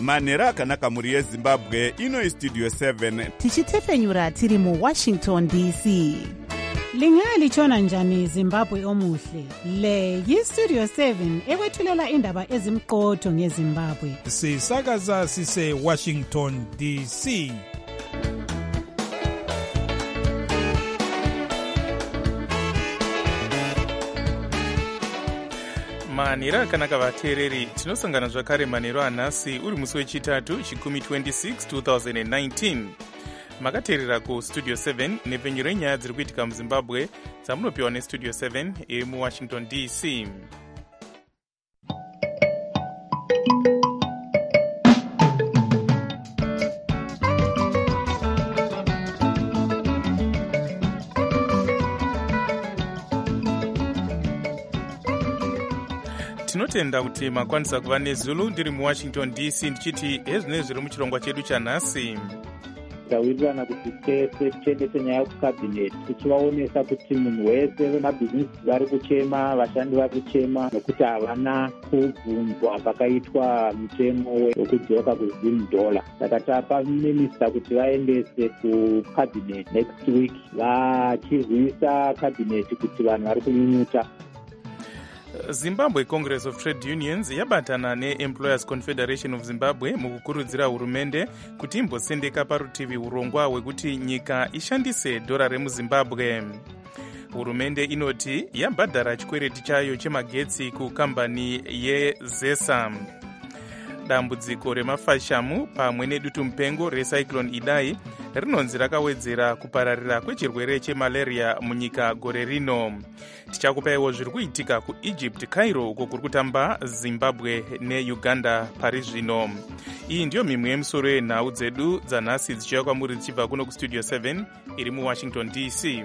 manhero akanaka mhuri yezimbabwe. Ino istudio 7 tichitefenyura tiri muWashington DC. Lingalitshona njani Zimbabwe omuhle? Le yistudio 7 ekwethulela indaba ezimqotho ngeZimbabwe. Sisakaza sise Washington DC. Manhero akanaka vateereri, tinosangana zvakare manhero anhasi uri musi wechitatu chikumi 26 2019. Makateerera kustudio 7 nepenyu renyaya dziri kuitika muZimbabwe dzamunopiwa nestudio 7 iri muWashington DC. Tinotenda kuti makwanisa kuva neZulu ndiri muWashington DC ndichiti hezvinenge zviri muchirongwa chedu chanhasi. Tawirirana kuti tese tiendese nyaya yekukabhineti tichivaonesa kuti munhu wese vemabhizinesi vari kuchema, vashandi vari kuchema nokuti havana kubvunzwa pakaitwa mutemo wekudzoka $10. Saka tapa minista kuti vaendese kukabhineti next week vachizivisa kabhineti kuti vanhu vari kunyunyuta. Zimbabwe Congress of Trade Unions yabatana neEmployers Confederation of Zimbabwe mukukurudzira hurumende kuti imbosendeka parutivi urongwa hwekuti nyika ishandise dhora remuZimbabwe. Hurumende inoti yabhadhara chikwereti chayo chemagetsi kukambani yeZESA. Dambudziko remafashamu pamwe nedutu mupengo recyclone Idai rinonzi rakawedzera kupararira kwechirwere chemalaria munyika gore rino. Tichakupaiwo zviri kuitika kuEgypt Cairo uko kuri kutamba Zimbabwe neUganda pari zvino. Iyi ndiyo mimwe yemisoro yenhau dzedu dzanhasi dzichiuya kwamuri dzichibva kuno kustudio 7 iri muWashington DC.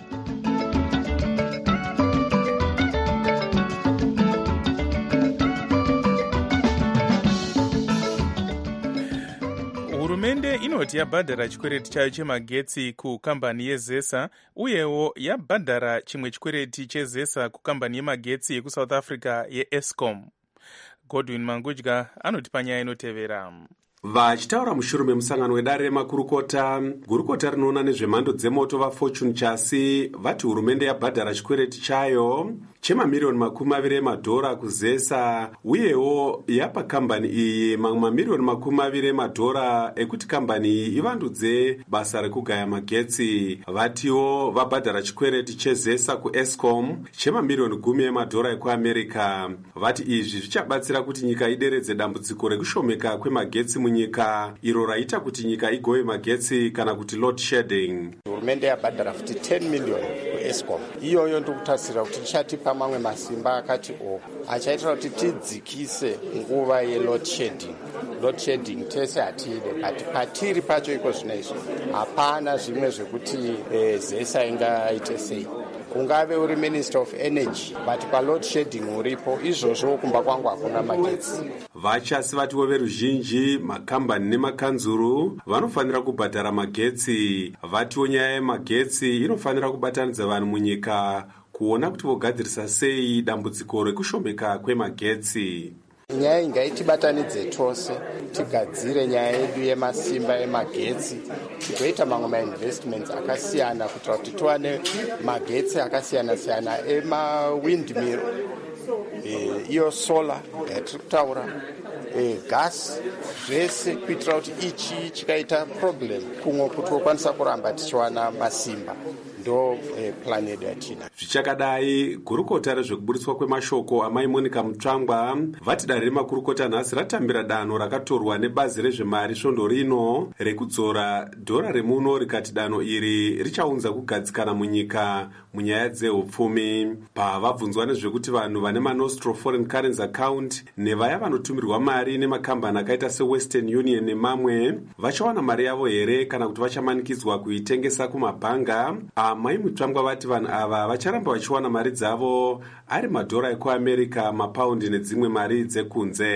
Hurumende inoti yabhadhara chikwereti chayo chemagetsi kukambani yeZESA uyewo yabhadhara chimwe chikwereti cheZESA kukambani yemagetsi yekuSouth Africa yeEscom. Godwin Mangudya anoti panyaya inotevera. Vachitaura mushure memusangano wedare remakurukota, gurukota rinoona nezvemhando dzemoto vaFortune Chasi vati hurumende yabhadhara chikwereti chayo chemamiliyoni $20 kuZESA uyewo yapa kambani iyi mamwe mamiliyoni $20 ekuti kambani iyi ivandudze basa rekugaya magetsi. Vatiwo vabhadhara chikwereti cheZESA kuEscom chemamiliyoni $10 ekuAmerica. Vati izvi zvichabatsira kuti nyika ideredze dambudziko rekushomeka kwemagetsi munyika iro raita kuti nyika igove magetsi kana kuti load shedding. Hurumende yabhadhara futi 10 miliyoni kuEscom. Iyoyo ndokutarisira kuti ichatipa mamwe masimba akati achaitira kuti tidzikise nguva yeload shedding. Load shedding tese hatide, but patiri pacho iko zvinoizvo hapana zvimwe zvekuti ZESA ingaite sei. Kungave uri Minister of Energy, but load shedding uripo, izvozvo kumba kwangu hakuna magetsi. Vachasi vatiwo veruzhinji, makambani nemakanzuru vanofanira kubhadhara magetsi. Vatiwo nyaya yemagetsi inofanira kubatanidza vanhu munyika kuona kuti vogadzirisa sei dambudziko rekushomeka kwemagetsi. Nyaya ingaitibatanidze tose tigadzire nyaya yedu yemasimba emagetsi tigoita mamwe mainvestments akasiyana kuitira kuti tiwane magetsi akasiyana-siyana emawindmill, iyo solar yatiri kutaura, gas, zvese kuitira kuti ichi chikaita problem kumwe kuti tokwanisa kuramba tichiwana masimba. Ndo plan yedu yatina. Zvichakadai, gurukota rezvekuburitswa kwemashoko amai Monica Mutsvangwa vati dare remakurukota nhasi ratambira danho rakatorwa nebazi rezvemari svondo rino rekudzora dhora remuno rikati danho iri richaunza kugadzikana munyika munyaya dzehupfumi. Pavabvunzwa nezvekuti vanhu vane maNostro foreign currency account nevaya vanotumirwa mari nemakambani akaita seWestern Union nemamwe vachawana mari yavo here kana kuti vachamanikidzwa kuitengesa kumabhanga. Amai Mutsvangwa vati vanhu ava vacharamba vachiwana mari dzavo ari madhora ekuAmerica, mapaundi nedzimwe mari dzekunze.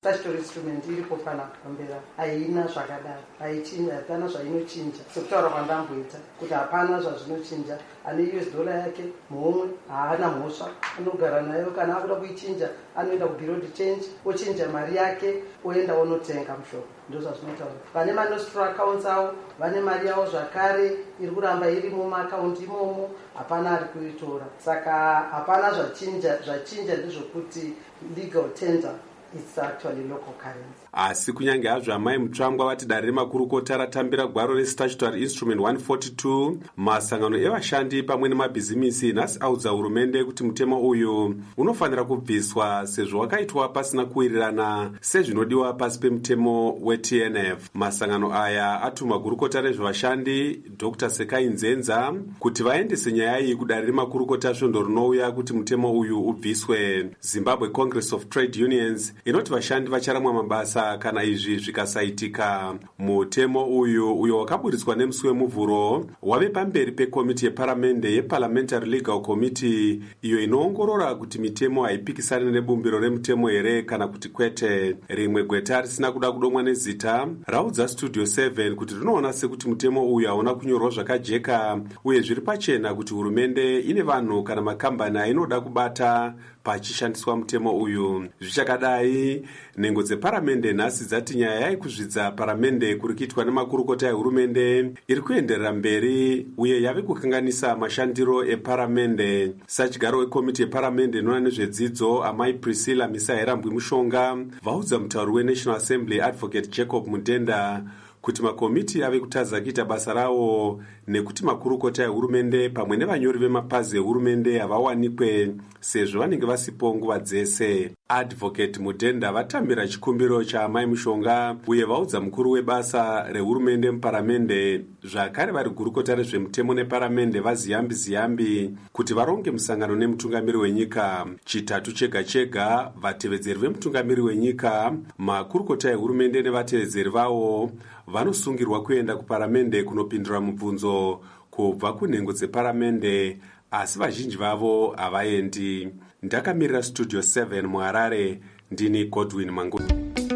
statutory instrument iripo pana kupambera haina zvakadaro, haichinja, hapana zvainochinja. Sekutaura kwandamboita kuti hapana zvazvinochinja. Ane $1 yake muhomwe haana mhosva, anogara nayo. Kana akuda kuichinja anoenda kubureau de change ochinja mari yake oenda onotenga mushoko. Ndozvazvinotaura. Vane manostra accounts avo vane mari yavo zvakare iri kuramba iri mumaakaunti imomo, hapana ari kuitora. Saka hapana zvachinja ndizvokuti legal tender it's actually local currency. Asi kunyange hazvo amai Mutsvangwa vati dare remakurukota ratambira gwaro restatutory instrument 142, masangano evashandi pamwe nemabhizimisi nhasi audza hurumende kuti mutemo uyu unofanira kubviswa sezvo wakaitwa pasina kuwirirana sezvinodiwa pasi pemutemo weTNF. Masangano aya atuma gurukota rezvevashandi Dr. Sekai Nzenza kuti vaendese nyaya iyi kudare remakurukota svondo rinouya kuti mutemo uyu ubviswe. Zimbabwe Congress of Trade Unions inoti vashandi vacharamwa mabasa kana izvi zvikasaitika. Mutemo uyo wakaburitswa nemusi wemuvhuro wave pamberi pekomiti yeparamende yeParliamentary Legal Committee iyo inoongorora kuti mitemo haipikisani nebumbiro remutemo here kana kuti kwete. Rimwe gweta risina kuda kudomwa nezita raudza Studio 7 kuti rinoona sekuti mutemo uyu hauna kunyorwa zvakajeka uye zviri pachena kuti hurumende ine vanhu kana makambani ainoda kubata pachishandiswa mutemo uyu. Zvichakadai, nhengo dzeparamende nhasi dzati nyaya yaikuzvidza paramende kuri kuitwa nemakurukota ehurumende iri kuenderera mberi uye yave kukanganisa mashandiro eparamende. Sachigaro wekomiti yeparamende inoona nezvedzidzo amai Priscilla Misaera Mbwimushonga vaudza mutauri weNational Assembly Advocate Jacob Mudenda kuti makomiti ave kutadza kuita basa rawo nekuti makurukota ehurumende pamwe nevanyori vemapazi ehurumende havawanikwe sezvo vanenge vasipo nguva dzese. Advocate Mudenda vatambira chikumbiro chaamai Mushonga uye vaudza mukuru webasa rehurumende muparamende zvakare vari gurukota rezvemutemo neparamende vaziyambi kuti varonge musangano nemutungamiri wenyika. Chitatu chega chega vatevedzeri vemutungamiri wenyika, makurukota ehurumende nevatevedzeri vavo vanosungirwa kuenda kuparamende kunopindura mubvunzo kubva kunhengo dzeparamende, asi vazhinji vavo havaendi. Ndakamirira Studio 7 muHarare, ndini Godwin Mangu.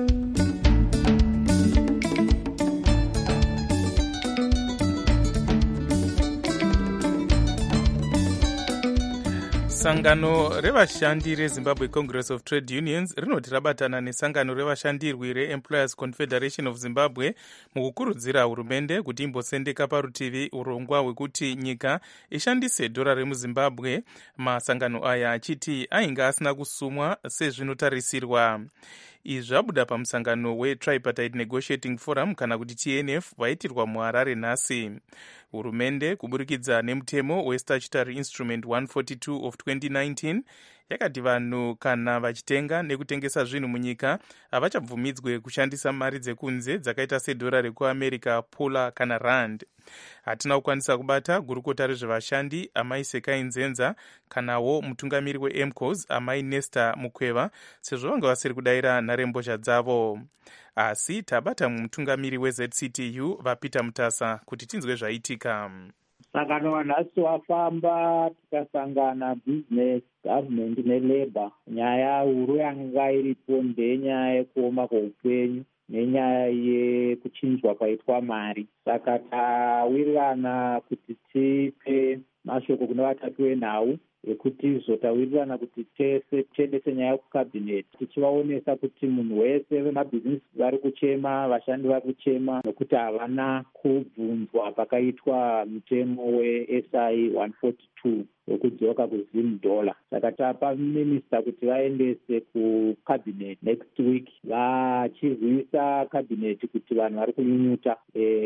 Sangano revashandi reZimbabwe Congress of Trade Unions rinoti rabatana nesangano revashandirwi reEmployers Confederation of Zimbabwe mukukurudzira hurumende kuti imbosendeka parutivi urongwa hwekuti nyika ishandise dhora remuZimbabwe, masangano aya achiti ainge asina kusumwa sezvinotarisirwa. Izvi zvabuda pamusangano weTripartite Negotiating Forum kana kuti TNF waitirwa muHarare nhasi. Hurumende kuburikidza nemutemo weStatutory Instrument 142 of 2019 yakati vanhu kana vachitenga nekutengesa zvinhu munyika havachabvumidzwe kushandisa mari dzekunze dzakaita sedhora rekuAmerica, pula kana rand. Hatina kukwanisa kubata gurukota rezvevashandi amai Sekai Nzenza kanawo mutungamiri weMCOS amai Nesta Mukweva sezvo vanga vasiri kudayira nharembozha dzavo. Asi tabata mutungamiri weZCTU vaPeter Mutasa kuti tinzwe zvaitika. Sangano wanhasi wafamba tikasangana business, government nelabor. Nyaya huru yanga iripo ndenyaya yekuoma kweupenyu nenyaya yekuchinjwa kwaitwa mari. Saka tawirirana kuti tipe mashoko kune vatatu venhau ekuti zotawirirana kuti tese tiendese nyaya kukabhineti tichivaonesa kuti munhu wese vemabhizinesi vari kuchema, vashandi vari kuchema nokuti havana kubvunzwa pakaitwa mutemo weSI 142 wekudzoka kuZim dollar. Saka tapa minista kuti vaendese kukabhineti next week vachizivisa kabhineti kuti vanhu vari kunyunyuta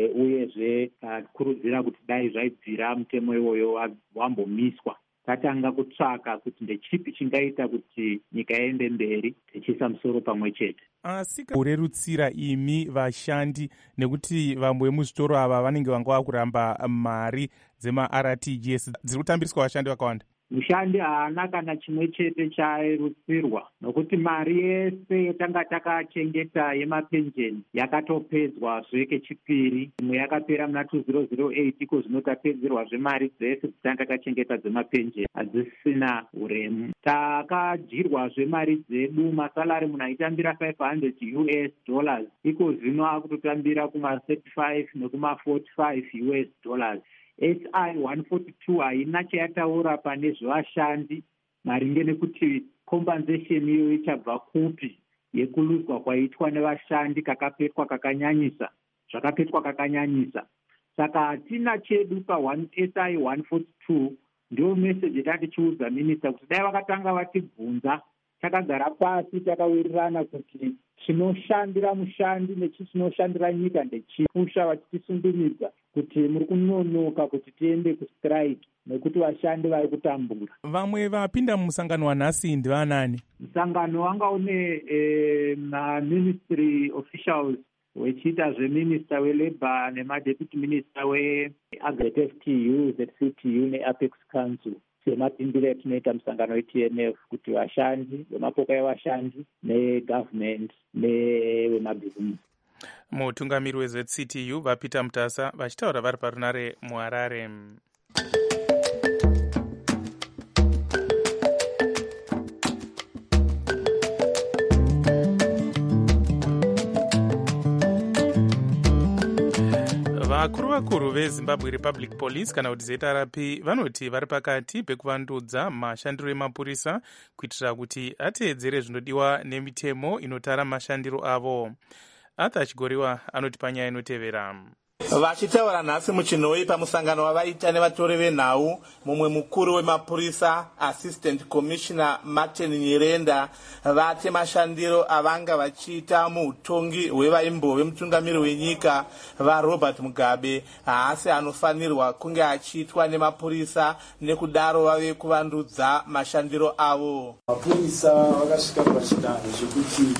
uyezve takurudzira kuti dai zvaibvira mutemo iwoyo wambomiswa. Tatanga kutsvaka kuti ndechipi chingaita kuti nyika iende mberi tichiisa musoro pamwe chete. Asi kurerutsira imi vashandi nekuti vamwe vemuzvitoro ava vanenge vanga vakuramba mari dzemaRTGS dziri kutambiswa vashandi vakawanda. mushandi haana kana chimwe chete chairutsirwa, nokuti mari yese yatanga takachengeta yemapenjeni yakatopedzwazve kechipiri. Imwe yakapera muna 2008, iko zvino tapedzerwazve mari dzese dzatanga takachengeta dzemapenjeni hadzisina uremu. Takadyirwazve mari dzedu, masalari munhu aitambira $500, iko zvino akutotambira kuma-35 nekuma-45 SI 142 haina chayataura pane zvevashandi maringe nekuti compensation iyo ichabva kupi yekuluzwa kwaitwa nevashandi zvakapetwa kakanyanyisa. Saka hatina chedu SI 142 ndio message yatatichiudza minista kuti dai vakatanga vatibvunza takagara pasi takawirirana kuti chinoshandira mushandi nechinoshandira nyika ndechipusha, vachitisundumidza kuti muri kunonoka kuti tiende kustrike nekuti vashandi vari kutambura. Vamwe vapinda mumusangano wanhasi ndivanani? Musangano wanga une ministry officials wechiita zveminista welabor nemadeputy minister weagri-FTU, ZCTU neApex Council. Semapindiro etinoita musangano weTNF kuti vashandi vemapoka evashandi negovernment nevemabhizinesi. Mutungamiri weZCTU vaPeter Mutasa vachitaura vari parunare muHarare. Vakuru veZimbabwe Republic Police kana kuti ZRP vanoti vari pakati pekuvandudza mashandiro emapurisa kuitira kuti ateedzere zvinodiwa nemitemo inotara mashandiro avo. Arthur Chigoriwa anoti panyaya inotevera. Vachitaura nhasi muChinoi pamusangano wavaita nevatori venhau, mumwe mukuru wemapurisa Assistant Commissioner Martin Nyirenda vati mashandiro avanga vachiita muutongi hwevaimbove mutungamiri wenyika vaRobert Mugabe haasi anofanirwa kunge achiitwa nemapurisa, nekudaro vave kuvandudza mashandiro avo. Mapurisa vakasvika pachidanho chekuti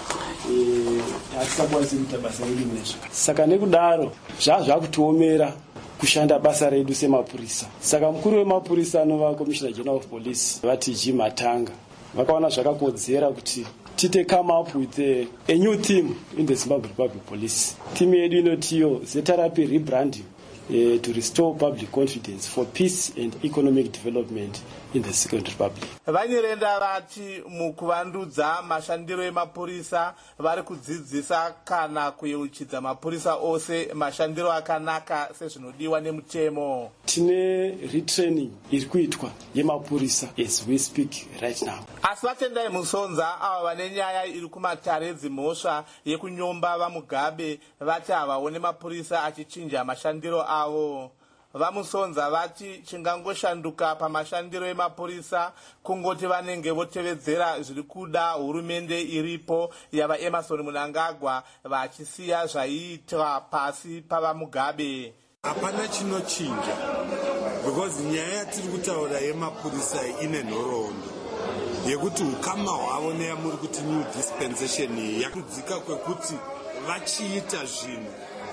hatisakwanisi kuita basa redu nezvo. Saka nekudaro zvakutiomera kushanda basa redu semapurisa. Saka mukuru wemapurisa anova Commissioner General of Police vati Jim Matanga vakaona zvakakodzera kuti tite come up with a new team in the Zimbabwe Republic Police. Team yedu inotiyo ZRP rebranding to restore public confidence for peace and economic development in the Second Republic. Vanyirenda vati mukuvandudza mashandiro emapurisa vari kudzidzisa kana kuyeuchidza mapurisa ose mashandiro akanaka sezvinodiwa nemutemo. Tine retraining iri kuitwa yemapurisa as we speak right now. Asi vatendai Musonza ava vane nyaya iri kumatare dzimhosva yekunyomba vaMugabe vati havaone mapurisa achichinja mashandiro avo. VaMusonza vati chingangoshanduka pamashandiro emapurisa kungoti vanenge votevedzera zviri kuda hurumende iripo yava Emerson Mnangagwa vachisiya zvaiitwa pasi pavaMugabe. Hapana chinochinja because nyaya yatiri kutaura yemapurisa ine nhoroondo yekuti ukama hwavo neyamuri kuti new dispensation yakudzika kwekuti vachiita zvinhu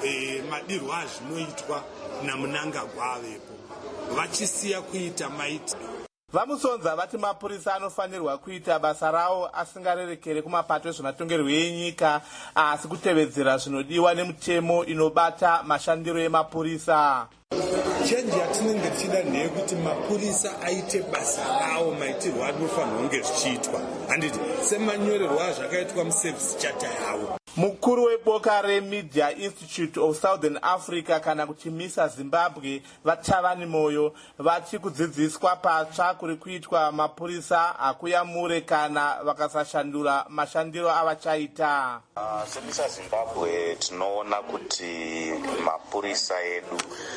madirwa azvinoitwa naMnangagwa avepo vachisiya kuita maiti. VaMusonza vati mapurisa anofanirwa kuita basa rawo asingarerekere kumapato ezvematongerwo enyika asi kutevedzera zvinodiwa nemutemo inobata mashandiro emapurisa. Chenji yatinenge tichida ndeyekuti mapurisa aite basa rawo maitirwo anofanirwa kunge zvichiitwa handiti semanyorerwo azvakaitwa muservice charter yavo. Mukuru weboka reMedia Institute of Southern Africa kana kuti MISA Zimbabwe vaTavani Moyo vati kudzidziswa patsva kuri kuitwa mapurisa hakuyamure kana vakasashandura mashandiro avachaita. SeMISA Zimbabwe tinoona kuti mapurisa edu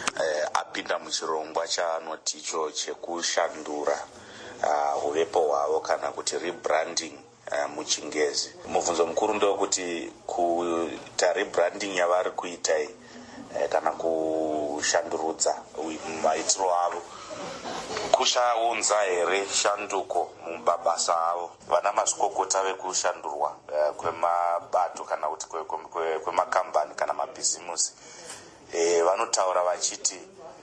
apinda muchirongwa chaanoti icho chekushandura uvepo hwavo kana kuti rebranding muchingezi. Mubvunzo mukuru ndewekuti kuita rebranding yavari kuita kana kushandurudza maitiro avo kuchaunza here shanduko mumabasa avo. Vana mazvikokota vekushandurwa kwemabato kana kuti kwemakambani kana mabhizimusi vanotaura vachiti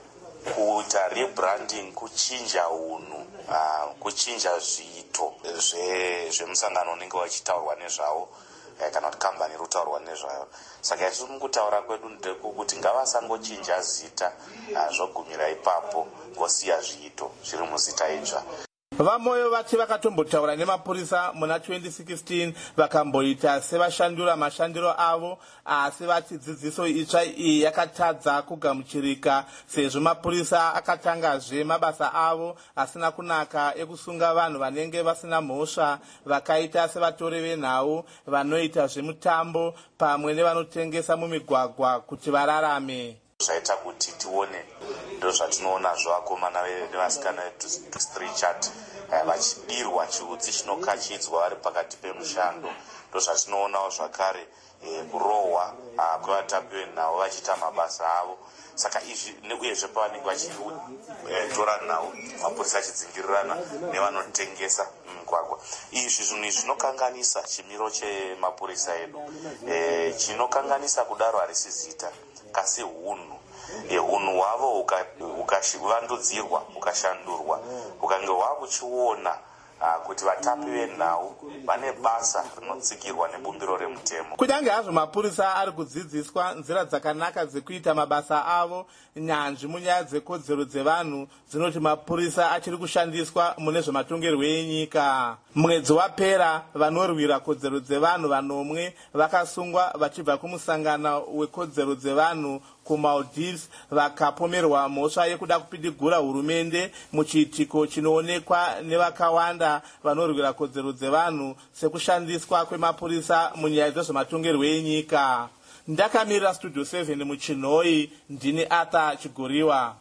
kuita rebranding, kuchinja unhu, kuchinja zviito zvemusangano unenge wachitaurwa nezvawo kana kuti kambani iri kutaurwa nezvayo. Saka isu mukutaura kwedu ndekuti ngavasangochinja zita zvogumira ipapo vosiya zviito zviri muzita idzva. Vamoyo vati vakatombotaura nemapurisa muna 2016 vakamboita sevashandura mashandiro avo, asi vati dzidziso itsva iyi yakatadza kugamuchirika sezvo mapurisa akatangazve mabasa avo asina kunaka ekusunga vanhu vanenge vasina mhosva, vakaita sevatori venhau, vanoita zvemutambo pamwe nevanotengesa mumigwagwa kuti vararame. Zvaita kuti tione ndozvatinoona zvakomana nevasikana Richard vachidirwa chiudzi chinokachidzwa vari pakati pemushando. Ndozvatinoonawo zvakare kurohwa kwevatapi venhau vachiita mabasa avo. Saka izvi uyezve pavanenge vachitora nhau mapurisa achidzingirirana nevanotengesa mumigwagwa. Izvi zvinhu zvinokanganisa chimiro chemapurisa edu. Chinokanganisa kudaro harisi zita kasi hunhu. Hunhu hwavo ukavandudzirwa ukashandurwa ukange wakuchiona kuti vatapi venhau vane basa rinotsigirwa nebumbiro remutemo. Kunyange hazvo mapurisa ari kudzidziswa nzira dzakanaka dzekuita mabasa avo, nyanzvi munyaya dzekodzero dzevanhu dzinoti mapurisa achiri kushandiswa mune zvematongerwo enyika. Mwedzi wapera vanorwira kodzero dzevanhu vanomwe vakasungwa vachibva kumusangano wekodzero dzevanhu kuMaldives vakapomerwa mhosva yekuda kupidigura hurumende muchiitiko chinoonekwa nevakawanda vanorwira kodzero dzevanhu sekushandiswa kwemapurisa munyaya dzezvematongerwo enyika. Ndakamirira Studio 7 muChinhoi, ndini Arthur Chigoriwa.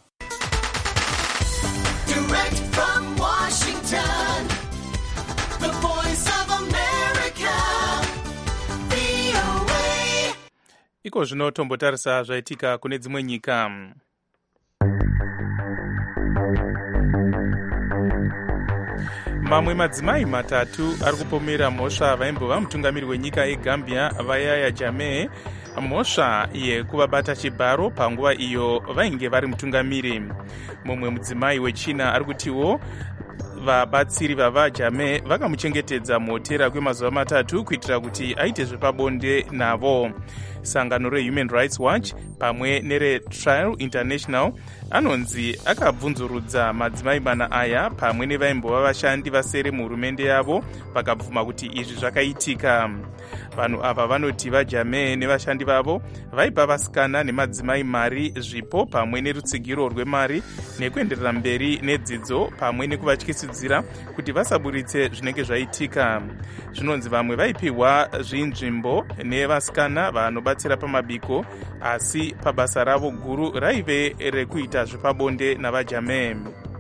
Direct from Washington, the voice of America, VOA. Iko zvino tombotarisa zvaitika kune dzimwe nyika. Mamwe madzimai matatu ari kupomera mhosva vaimbova mutungamiri wenyika yeGambia vaYahya Jammeh mhosva yekuvabata chibharo panguva iyo vainge vari mutungamiri. Mumwe mudzimai wechina ari kutiwo vabatsiri vavaJammeh vakamuchengetedza muhotera kwemazuva matatu kuitira kuti aite zvepabonde navo. Sangano reHuman Rights Watch pamwe nereTrial International anonzi akabvunzurudza madzimai mana aya pamwe nevaimbova vashandi vasere muhurumende yavo vakabvuma kuti izvi zvakaitika. Vanhu ava vanoti vaJammeh nevashandi vavo vaipa vasikana nemadzimai mari, zvipo pamwe nerutsigiro rwemari nekuenderera mberi nedzidzo pamwe nekuvatyisidzira kuti vasaburitse zvinenge zvaitika. Zvinonzi vamwe vaipiwa zvinzvimbo nevasikana vanobatsira pamabiko, asi pabasa ravo guru raive rekuita zvepabonde navaJammeh.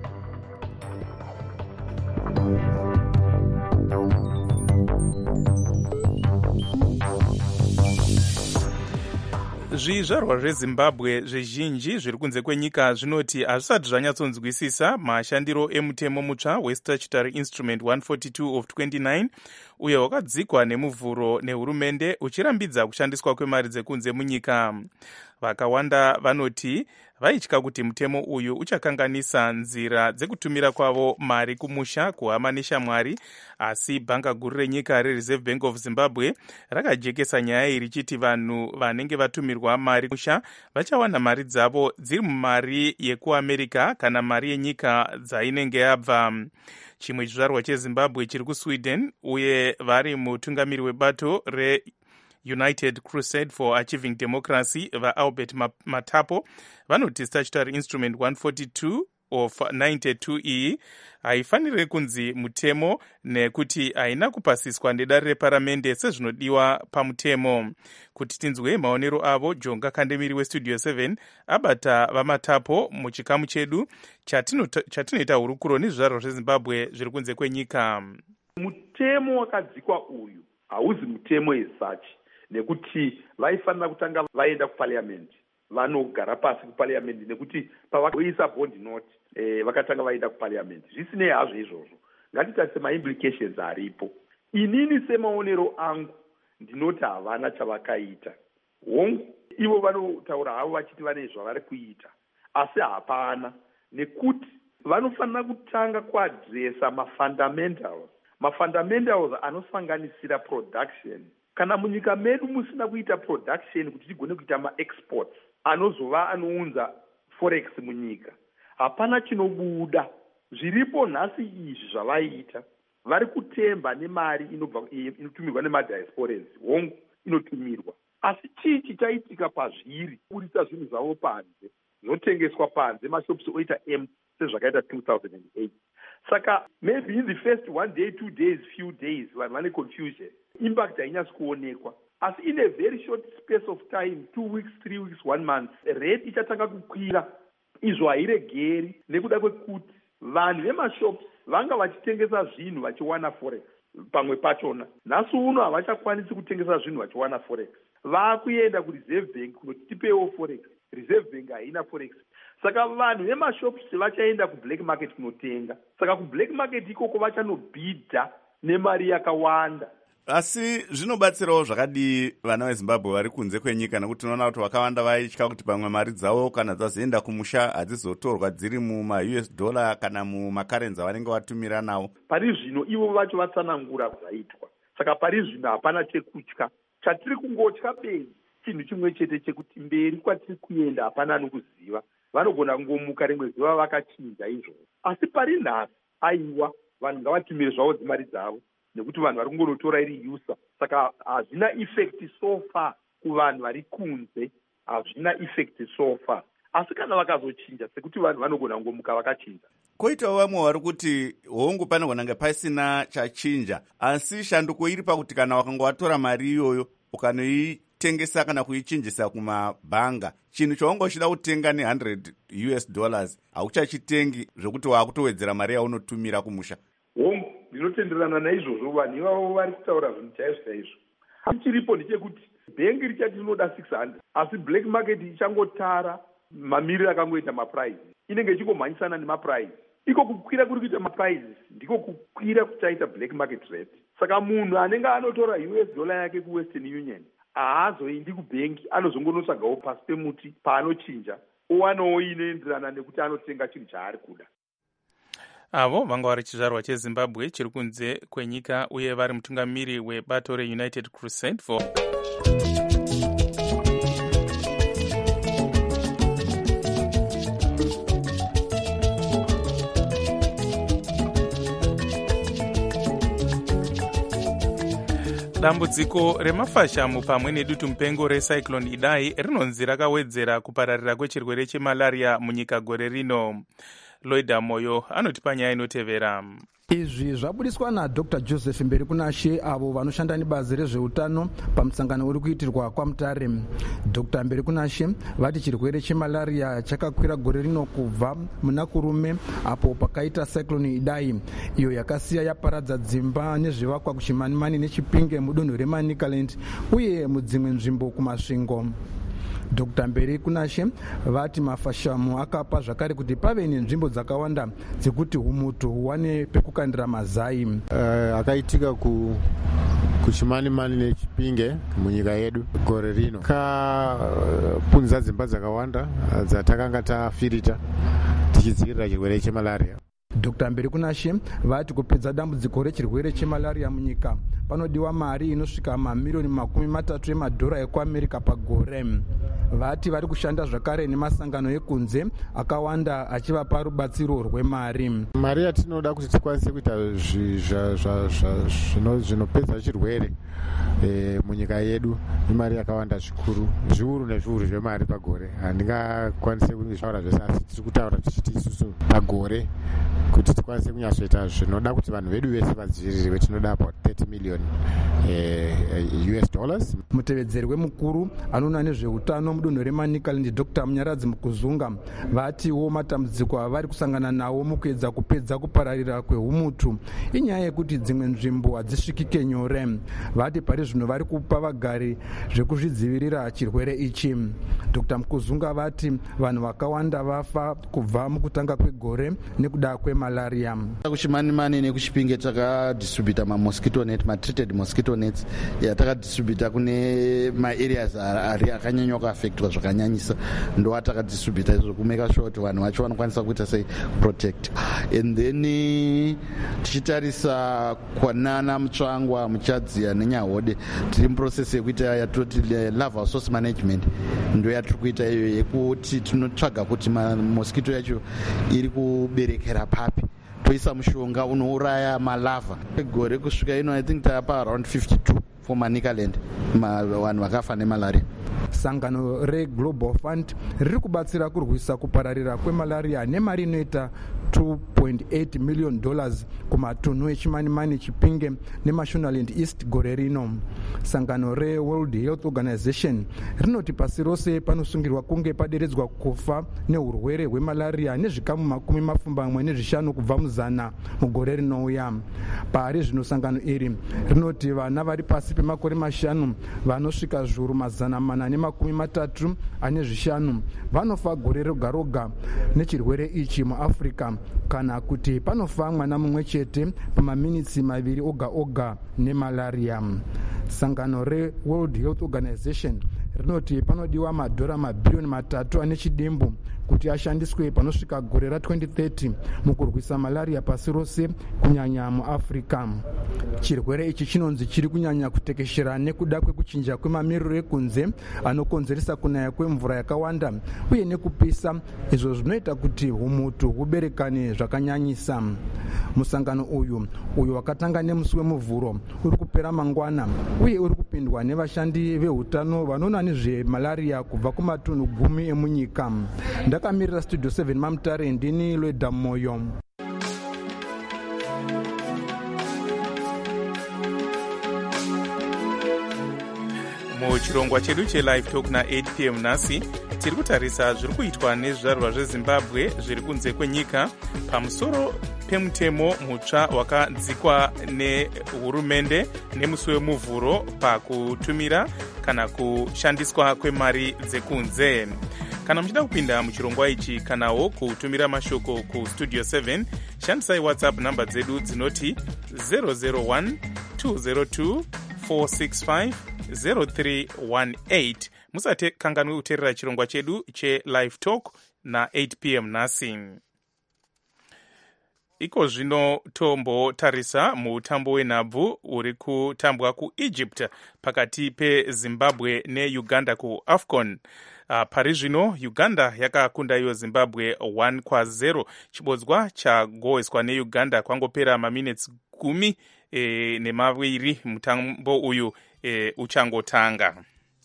Zvizvarwa zveZimbabwe zvizhinji zviri kunze kwenyika zvinoti hazvisati zvanyatsonzwisisa mashandiro emutemo mutsva weStatutory Instrument 142 of 29 uyo wakadzikwa nemuvhuro nehurumende uchirambidza kushandiswa kwemari dzekunze munyika. Vakawanda vanoti vaitya kuti mutemo uyu uchakanganisa nzira dzekutumira kwavo mari kumusha kuhama neshamwari, asi bhanga guru renyika reReserve Bank of Zimbabwe rakajekesa nyaya iyi richiti vanhu vanenge vatumirwa mari kumusha vachawana mari dzavo dziri mumari yekuAmerica kana mari yenyika dzainenge yabva. Chimwe chizvarwa cheZimbabwe chiri kuSweden uye vari mutungamiri webato United Crusade for Achieving Democracy vaAlbert Matapo vanoti Statutory Instrument 142 of 92 iyi haifaniri kunzi mutemo nekuti haina kupasiswa nedare reparamende sezvinodiwa pamutemo. Kuti tinzwe maonero avo, Jonga Kandemiri weStudio 7 abata vaMatapo muchikamu chedu chatinoita hurukuro nezvizvarwa zveZimbabwe zviri kunze kwenyika. Mutemo wakadzikwa uyu hauzi mutemo as nekuti vaifanira kutanga vaenda kupariamendi, vanogara pasi kupariamendi, nekuti pavakaisa bond note vakatanga vaenda kupariamendi. Zvisinei hazvo izvozvo, ngatitarise maimplications aripo. Inini semaonero angu ndinoti havana chavakaita. Hongu ivo vanotaura havo vachiti vane zvavari kuita, asi hapana, nekuti vanofanira kutanga kuadresa mafundamentals. Mafundamentals anosanganisira production. Kana munyika medu musina kuita production kuti tigone kuita maexports anozova anounza forex munyika, hapana chinobuda. Zviripo nhasi izvi zvavaita, vari kutemba nemari inotumirwa nemadiasporans, hongu inotumirwa. Asi chii chichaitika pazviri kuburisa zvinhu zvavo panze, zvotengeswa panze, mashops oita empty sezvakaita 2008. Saka maybe in the first 1 day, 2 days, few days, vanhu vane confusion, impact hainyasi kuonekwa. Asi in a very short space of time, 2 weeks, 3 weeks, 1 month, rate ichatanga kukwira. Izvo hairegeri nekuda kwekuti vanhu vemashops vanga vachitengesa zvinhu vachiwana forex. Pamwe pachona nhasi uno havachakwanisi kutengesa zvinhu vachiwana forex, vakuenda kureserve bank kunoti tipewo forex. Reserve bank haina forex. Saka vanhu vemashops vachaenda kublack market kunotenga. Saka kublack market ikoko vachanobhidha nemari yakawanda. Asi zvinobatsirawo zvakadii vana veZimbabwe vari kunze kwenyika, nekuti tinoona kuti vakawanda vaitya kuti pamwe mari dzavo kana dzazoenda kumusha hadzizotorwa dziri muma-US dollar kana mumakarenzi avanenge vatumira nawo. Pari zvino ivo vacho vatsanangura zvaitwa. Saka pari zvino hapana chekutya. Chatiri kungotya bedzi chinhu chimwe chete chekuti mberi kwatiri kuenda hapana anokuziva. Vanogona kungomuka rimwe zuva vakachinja izvo. Asi pari nhasi, aiwa, vanhu ngavatumire zvavo dzimari dzavo, nekuti vanhu vari kungonotora iri user. Saka hazvina effect so far kuvanhu vari kunze, hazvina effect so far. Asi kana vakazochinja, sekuti vanhu vanogona kungomuka vakachinja. Koitawo vamwe vari kuti hongu panogona kunge pasina chachinja, asi shanduko iri pakuti kana wakanga watora mari iyoyo ukanoitengesa kana kuichinjisa kumabhanga, chinhu chaunga uchida kutenga $100 hauchachitengi zvekuti waakutowedzera mari yaunotumira kumusha. Hongu, ndinotenderana naizvozvo. Vanhu ivavo vari kutaura zvinhu chaizvo chaizvo. Asi chiripo ndechekuti bhengi richati rinoda 600, asi black market ichangotara mamiriro akangoita maprice, inenge ichingomhanyisana nemaprice. Iko kukwira kuri kuita maprices ndiko kukwira kuchaita black market rate. Saka munhu anenge anotora US dollar yake kuWestern Union haazoendi kubhengi, anozongonotsvagawo pasi pemuti paanochinja, owanawo inoenderana nekuti anotenga chinhu chaari kuda. Avo vanga vari chizvarwa cheZimbabwe chiri kunze kwenyika uye vari mutungamiri webato reUnited Crusade for dambudziko remafashamu pamwe nedutu mupengo recyclone Idai rinonzi rakawedzera kupararira kwechirwere chemalaria munyika gore rino. Loida Moyo anoti panyaya inotevera. Izvi zvabudiswa naDr Joseph Mberikunashe avo vanoshanda nebazi rezveutano pamusangano uri kuitirwa kwaMutare. Dr Mberikunashe vati chirwere chemalaria chakakwira gore rino kubva muna kurume apo pakaita cyclone Idai iyo yakasiya yaparadza dzimba nezvivakwa kuChimanimani neChipinge mudunhu reManicaland uye mudzimwe nzvimbo kumasvingo. Dr Mberikunashe vati mafashamu akapa zvakare kuti pave nenzvimbo dzakawanda dzekuti humutu huwane pekukandira mazai. Akaitika kuChimanimani neChipinge munyika yedu gore rino kapunza dzimba dzakawanda dzatakanga tafirita tichidzivirira chirwere chemalaria. Dr Mberikunashe vati kupedza dambudziko rechirwere chemalaria munyika panodiwa mari inosvika mamiliyoni $30 emadhora ekuAmerica pagore. Vati vari kushanda zvakare nemasangano ekunze akawanda achivapa rubatsiro rwemari. Mari yatinoda kuti tikwanise kuita zvinopedza chirwere munyika yedu imari yakawanda zvikuru, zviuru nezviuru zvemari pagore. Handingakwanise kutaura zvese, asi tiri kutaura tichiti isusu pagore kuti tikwanise kunyatsoita zvinoda kuti vanhu vedu vese vadzivirirwe tinoda about $30 million. Mutevedzeri wemukuru anoona nezveutano mudunhu reManicaland Dr Munyaradzi Mukuzunga vatiwo matambudziko avari kusangana nawo mukuedza kupedza kupararira kwehumutu inyaya yekuti dzimwe nzvimbo hadzisvikike nyore. Vati pari zvino vari kupa vagari zvekuzvidzivirira chirwere ichi. Dr. Mukuzunga vati vanhu vakawanda vafa kubva mukutanga kwegore nekuda kwemalaria. Kuchimanimani nekuchipinge takadistributa mamosquito net, matreated mosquito nets yatakadistributa kune maareas ari akanyanya kuaffectwa zvakanyanyisa, ndo atakadistributa izvo kumeka sure kuti vanhu vacho vanokwanisa kuita sei protect. And then tichitarisa kwanana mutsvangwa, muchadziya nenyahode tiri muprocess yekuita yatoti larval source management, ndo yatiri kuita iyo yekuti tinotsvaga kuti mosquito yacho iri kuberekera papi, toisa mushonga unouraya malava. Gore kusvika ino I think tapa around 52 for Manicaland vanhu vakafa nemalaria. Sangano reGlobal Fund riri kubatsira kurwisa kupararira kwemalaria nemari inoita $2.8 million kumatunhu echimanimani, Chipinge neMashonaland East gore rino. Sangano reWorld Health Organization rinoti pasi rose panosungirwa kunge paderedzwa kufa neurwere hwemalaria nezvikamu 25 kubva muzana mugore rinouya. Pari zvino sangano iri rinoti vana vari pasi pemakore 5 vanosvika zviuru 435 vanofa gore roga roga nechirwere ichi muAfrica, kana kuti panofa mwana mumwe chete pamaminitsi 2 oga oga nemalaria. Sangano reWorld Health Organization rinoti panodiwa madhora mabhirioni 3 ane chidimbu kuti ashandiswe panosvika gore ra2030 mukurwisa malaria pasi rose, kunyanya muAfrica. Chirwere ichi chinonzi chiri kunyanya kutekeshera nekuda kwekuchinja kwemamiriro ekunze anokonzeresa kunaya kwemvura yakawanda uye nekupisa, izvo zvinoita kuti humutu huberekane zvakanyanyisa. Musangano uyu wakatanga nemusi wemuvhuro uri kupera mangwana uye uri kupindwa nevashandi vehutano vanoona nezvemalaria kubva kumatunhu 10 emunyika. Ndakamirira Studio 7 Mamutare, ndini Lweda Moyo. Muchirongwa chedu chelive talk na8 pm nhasi tiri kutarisa zviri kuitwa nezvizvarwa zvezimbabwe zviri kunze kwenyika pamusoro pemutemo mutsva wakadzikwa nehurumende nemusi wemuvhuro pakutumira kana kushandiswa kwemari dzekunze. Kana muchida kupinda muchirongwa ichi kanawo kutumira mashoko kustudio 7, shandisai WhatsApp namba dzedu dzinoti 001 202 465 0318. Musate kanganwe kuteerera chirongwa chedu chelive talk na8 pm nhasi. Iko zvino tombotarisa mutambo wenhabvu uri kutambwa kuEgypt pakati peZimbabwe neUganda kuAFCON. Pari zvino Uganda yakakunda iyo Zimbabwe 1-0. Chibodzwa chagohweswa neUganda kwangopera maminutes 12 mutambo uyu uchangotanga.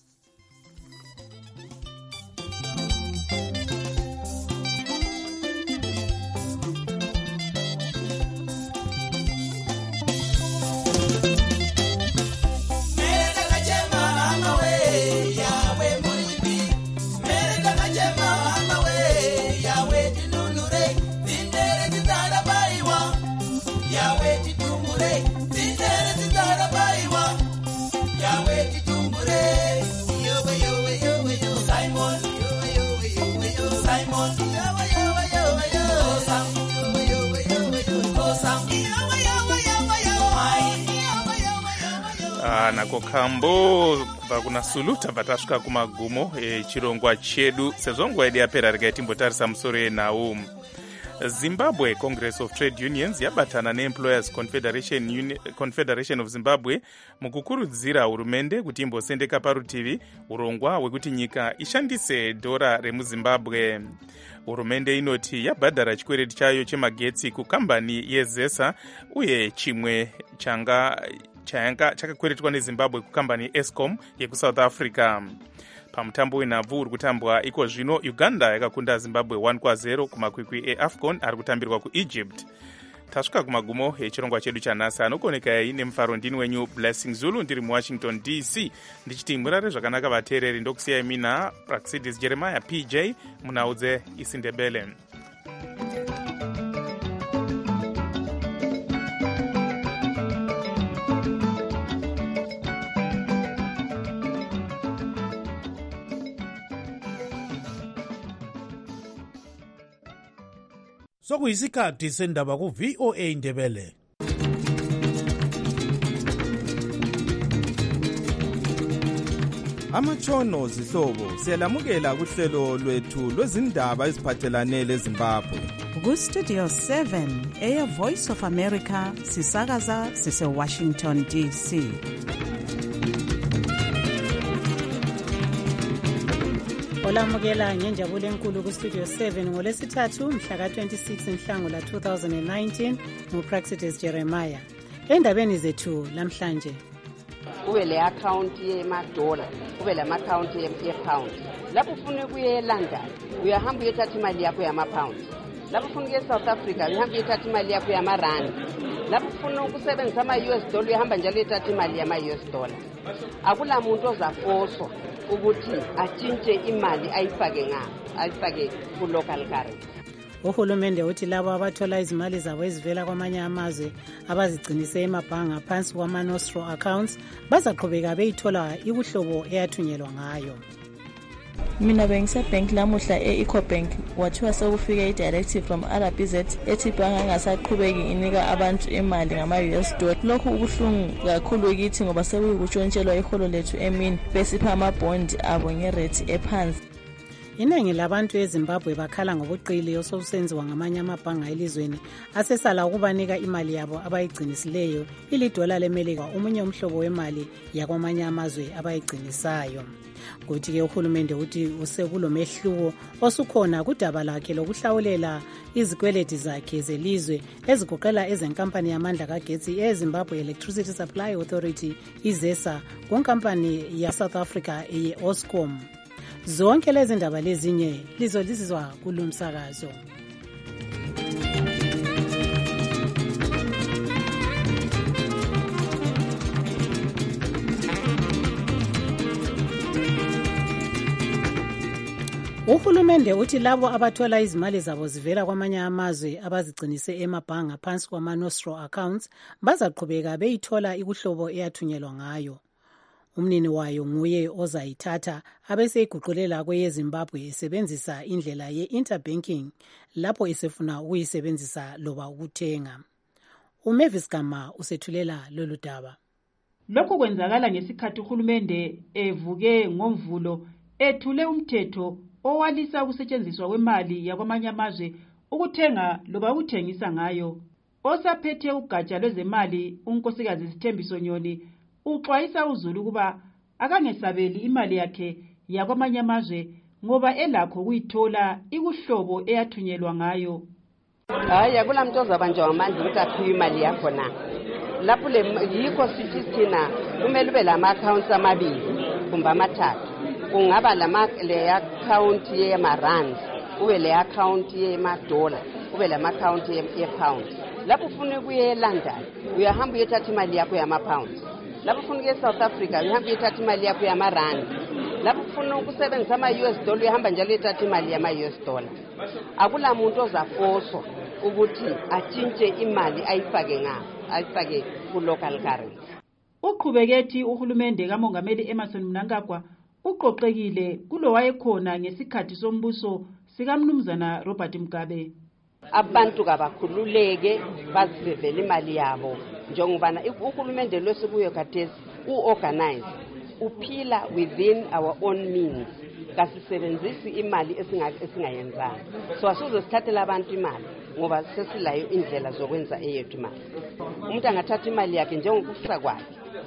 Nako kambo kubva kuna suluta patasvika kumagumo chirongwa chedu. Sezvo nguva yedu yapera regai timbotarisa musoro yenhau. Zimbabwe Congress of Trade Unions yabatana neEmployers Confederation of Zimbabwe mukukurudzira hurumende kuti imbosendeka parutivi urongwa hwekuti nyika ishandise dhora remuZimbabwe. Hurumende inoti yabhadhara chikwereti chayo chemagetsi kukambani yeZesa uye chimwe chakakweretwa neZimbabwe kukambani Eskom yekuSouth Africa. Pamutambo wenhabvu uri kutambwa iko zvino Uganda yakakunda Zimbabwe 1-0 kumakwikwi eAFCON ari kutambirwa kuEgypt. Tasvika kumagumo echirongwa chedu chanhasi. Anokonekai nemufaro ndini wenyu Blessing Zulu, ndiri muWashington DC ndichiti murare zvakanaka vateereri. Ndokusiyai mina Praxidis Jeremiah PJ munaudze isindebele. sokuyisikhathi sendaba ku-VOA Indebele. Amatshono zihlobo siyalamukela kuhlelo lwethu lwezindaba eziphathelane leZimbabwe. Ku-Studio 7 Voice of America sisakaza sise-Washington DC. olamukela ngenjabulo enkulu ku-Studio 7 ngolwesithathu mhla ka-26 Nhlangula 2019 nguPraxides Jeremiah. Endabeni zethu lamhlanje, kube le account yemadola, kube la account ye-pound. Lapho ufuna ukuye eLondon uyahamba uyethatha imali yakho yama-pound. Lapho ufuna ukuye eSouth Africa uyahamba uyethatha imali yakho yama-rand. Lapho ufuna ukusebenzisa ama-US dollar uyahamba njalo uyethatha imali yama-US dollar. Akula muntu ozafoswa ukuthi atshintshe imali ayifake ku-local currency. Uhulumende uthi labo abathola izimali zabo ezivela kwamanye amazwe abazigcinise emabhanga phansi kwama-nostro accounts bazaqhubeka beyithola ikuhlobo eyathunyelwa ngayo. Mina bengisebank lamuhla e-Ecobank wathiwa sekufike i-directive from RBZ ethi ibhanga engasaqhubeki inika abantu imali ngama-US dollar. Lokhu ubuhlungu kakhulu kithi ngoba sekuyikuntshontshelwa iholo lethu emini besipha amabhondi abo ngerate ephansi. Iningi labantu eZimbabwe bakhala ngobuqili osobusenziwa ngamanye amabhanga elizweni asesala ukubanika imali yabo abayigcinisileyo $1 lemelika omunye umhlobo wemali yakwamanye amazwe abayigcinisayo. Kuthi-ke uhulumende uthi usekulomehluko osukhona kudaba lakhe lokuhlawulela izikweleti zakhe zelizwe ezigoqela ezenkampani yamandla kagetsi eZimbabwe Electricity Supply Authority izesa kunkampani yaSouth Africa ye-Oscom. Zonke lezi ndaba lezinye lizolisizwa kulumsakazo. Uhulumende uthi labo abathola izimali zabo zivela kwamanye amazwe abazigcinise emabhanga phansi kwama-nostro accounts bazaqhubeka beyithola ikuhlobo eyathunyelwa ngayo. Umnini wayo nguye ozayithatha abeseyiguqulela kweyeZimbabwe esebenzisa indlela ye-interbanking lapho esefuna ukuyisebenzisa loba ukuthenga. uMavis Gama usethulela lolu daba. Lokhu kwenzakala ngesikhathi uhulumende evuke ngomvulo ethule umthetho owalisa ukusetshenziswa kwemali yakwamanye amazwe ukuthenga loba ukuthengisa ngayo. Osaphethe ugatsha lwezemali unkosikazi Sithembiso Nyoni uxwayisa uZulu kuba akangesabeli imali yakhe yakwamanye amazwe ngoba elakho kuyithola ikuhlobo eyathunyelwa ngayo. Hayi akula muntu ozabanjwa amandla ukuthi aphiwe imali yakho na. Lapho yikho sithi sina kumele ube lama-accounts amabili kumbe amathathu. Kungaba le account yema-rand, ube le account yema-dollar, ube lama-account ye-pound. Lapho ufuna ukuye eLondon uyahamba uyethatha imali yakho yama-pound. Lapho ufuna ukuye eSouth Africa uyahamba uyethatha imali yakho yama-rand. Lapho ufuna ukusebenzisa ama-US dollar uyahamba njalo uyethatha imali yama-US dollar. Akula muntu ozafoswa ukuthi atshintshe imali ayifake ku-local currency. Uqhubekethi uhulumende kaMongameli Emmerson Mnangagwa uqoqekile kulo wayekhona ngesikhathi sombuso sikaMnumzana Robert Mugabe. Abantu kabakhululeke bazivele imali yabo njengobana uhulumende lwesikuyo khathesi uorganize uphila within our own means kasisebenzisi imali esingayenzanga. So asuze sithathela abantu imali ngoba sesilayo indlela zokwenza eyethu imali. Umuntu angathatha imali yakhe njengokufisa kwakhe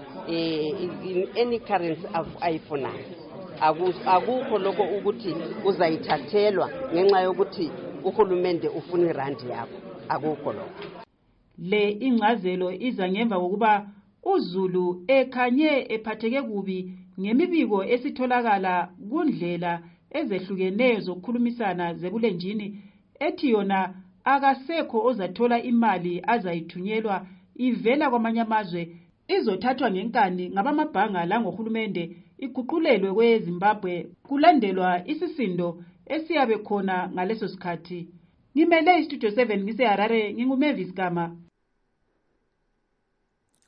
in any currency ayifunayo. Akukho lokho ukuthi uzayithathelwa ngenxa yokuthi uhulumende ufuna irandi yakho. Akukho lokho. Le ingcazelo iza ngemva kokuba uZulu ekhanye ephatheke kubi ngemibiko esitholakala kundlela ezehlukeneyo zokukhulumisana zebulenjini ethi yona akasekho ozathola imali azayithunyelwa ivela kwamanye amazwe izothathwa ngenkani ngabamabhanga langohulumende iguqulelwe kweZimbabwe kulandelwa isisindo esiyabe khona ngaleso sikhathi. Ngimele iStudio 7 ngiseHarare, nginguMavis Gama.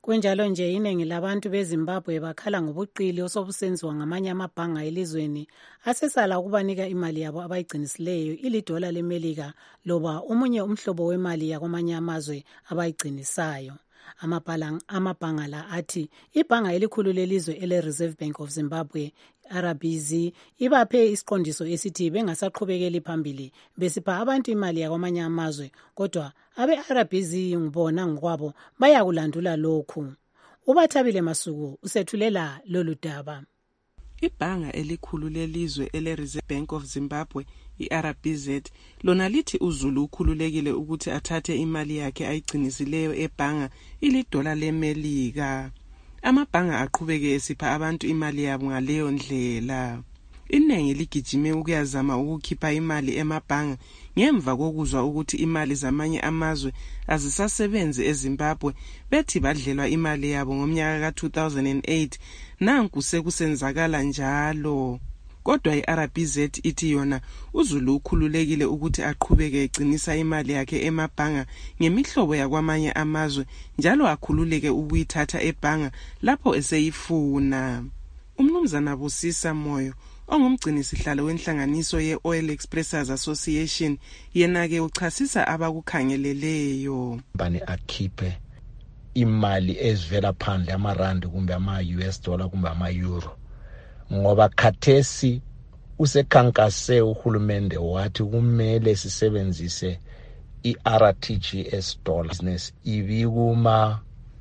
Kunjalo nje iningi labantu beZimbabwe bakhala ngobuqili osobusenziwa ngamanye amabhanga elizweni asesala ukubanika imali yabo abayigcinisileyo $1 leMelika loba omunye umhlobo wemali yakwamanye amazwe abayigcinisayo. Amabhanga la athi ibhanga elikhulu lelizwe ele-Reserve Bank of Zimbabwe RBZ ibaphe isiqondiso esithi bengasaqhubekeli phambili besipha abantu imali yakwamanye amazwe, kodwa abe-RBZ ngibona ngokwabo bayakulandula lokhu. UBathabile Masuku usethulela lolu daba. Ibhanga elikhulu lelizwe ele-Reserve Bank of Zimbabwe i-RBZ lona lithi uZulu ukhululekile ukuthi athathe imali yakhe ayigcinisileyo ebhanga $1 leMelika. Amabhanga aqhubeke esipha abantu imali yabo ngaleyo ndlela. Inengi ligijime ukuyazama ukukhipha imali emabhanga ngemva kokuzwa ukuthi imali zamanye amazwe azisasebenzi eZimbabwe bethi badlelwa imali yabo ngomnyaka ka-2008 nanku sekusenzakala njalo. Kodwa i-RBZ ithi yona uZulu ukhululekile ukuthi aqhubeke egcinisa imali yakhe emabhanga ngemihlobo yakwamanye amazwe njalo akhululeke ukuyithatha ebhanga lapho eseyifuna. Umnumzana Busisa Moyo ongumgcinisihlalo wenhlanganiso ye-Oil Expressers Association yena-ke uchasisa abakukhangeleleyo. Bani akhiphe imali ezivela phandle amarandi kumbe ama-US dollar kumbe ama-euro ngoba khathesi usekhankase uhulumende wathi kumele sisebenzise i-RTGS dollar business ibikuma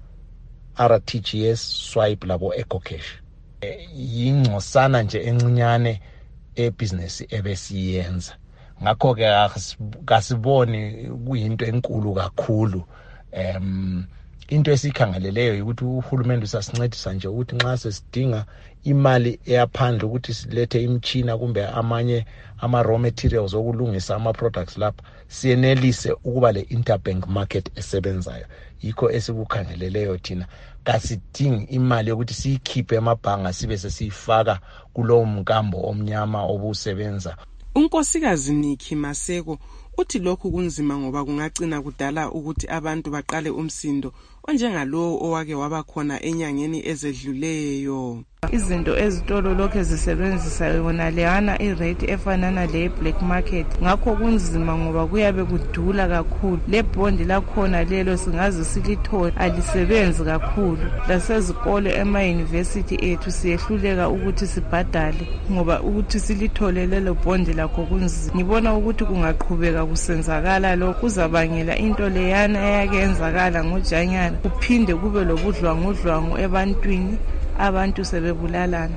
RTGS swipe labo EcoCash. Yingcosana nje encinyane ebusiness ebesiyenza. Ngakho ke kasiboni kuyinto enkulu kakhulu. Into esikhangeleleyo ukuthi uhulumende usasincedisa nje ukuthi nxa sesidinga imali eyaphandle ukuthi silethe imchina kumbe amanye ama-raw materials okulungisa ama-products lapha siyenelise ukuba le-interbank market esebenzayo. Yikho esikukhangeleleyo thina. Kasidingi imali yokuthi siyikhiphe emabhanga sibe sesiyifaka kulowo mkambo omnyama obusebenza. Unkosikazi Nikki Maseko uthi lokhu kunzima ngoba kungacina kudala ukuthi abantu baqale umsindo onjengalowo owake wabakhona enyangeni ezedluleyo. Izinto ezitolo lokho zisebenzisa yona leyana irate efanana le black market, ngakho kunzima ngoba kuyabe kudula kakhulu. Le bond lakhona lelo singaze silithole alisebenzi kakhulu. Lasezikole ema-university ethu siyehluleka ukuthi sibhadale ngoba ukuthi silithole lelo bond lakho kunzima. Ngibona ukuthi kungaqhubeka kusenzakala lokho kuzabangela into leyana eyakenzakala ngoJanyana kuphinde kube lobudlwangudlwangu ebantwini, abantu sebebulalana.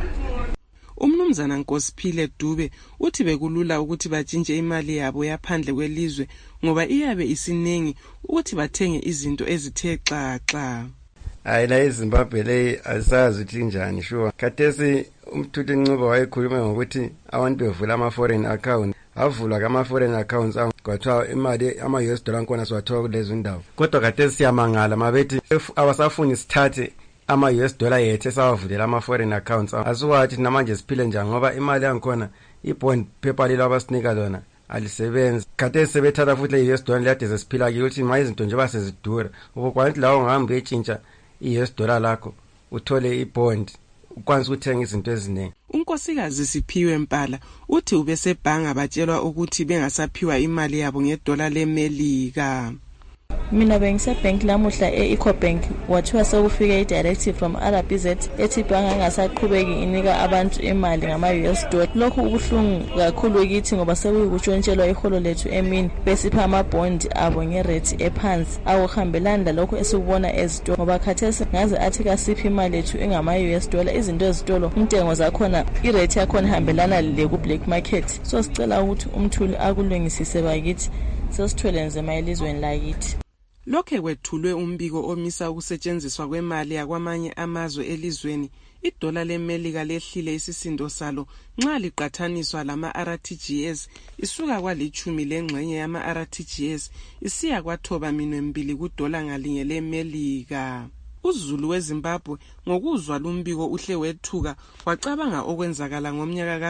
Umnumzana Nkosiphile Dube uthi bekulula ukuthi batshintshe imali yabo yaphandle kwelizwe ngoba iyabe isinengi ukuthi bathenge izinto ezithe xaxa. Hayi la eZimbabwe le asazi ukuthi njani sure. Khathesi umthuthi Ncube wayekhuluma ngokuthi abantu bevula ama-foreign account. Avula kama-foreign accounts kwathiwa imali ama-US dollar nkona siwathola kulezo ndawo. Kodwa khathesi siyamangala mabethi abasafuni sithathe ama-US dollar yethu esawavulela ama-foreign accounts. Asiwathi namanje siphile njani ngoba imali yangikhona i-bond paper lelo abasinika lona alisebenzi. Khathesi sebethatha futhi le-US dollar liyade sesiphila kiyo ukuthi ma izinto nje basezidura. Ukwathi lawo ngihamba uyetshintsha i-US dollar lakho uthole i-bond ukwanisa ukuthenga izinto eziningi. Unkosikazi Siphiwe Mpala uthi ubesebhanga batshelwa ukuthi bengasaphiwa imali yabo $1 leMelika. Mina bengisebank lamuhla e-Ecobank wathiwa sekufike i-directive from RBZ ethi ibhanga engasaqhubeki inika abantu imali ngama-US dollar. Lokhu ubuhlungu kakhulu kithi ngoba sekuyikuntshontshelwa iholo lethu emini besipha amabhondi abo ngerate ephansi akuhambelani lalokho esikubona ezitolo ngoba khathesi ngaze athi kasiphi imali lethu engama-US dollar izinto ezitolo intengo zakhona irate yakhona ihambelana le ku-black market. So sicela ukuthi umthuli akulungisise bakithi sesithwele nzima elizweni lakithi. Lokhe kwethulwe umbiko omisa ukusetshenziswa kwemali yakwamanye amazwe elizweni, $1 leMelika lehlile isisindo salo nxa liqathaniswa lama-RTGS isuka kwa-10 lengxenye yama-RTGS isiya kwa-9.2 kudola ngalinye leMelika. UZulu weZimbabwe ngokuzwa lumbiko uhle wethuka wacabanga okwenzakala ngomnyaka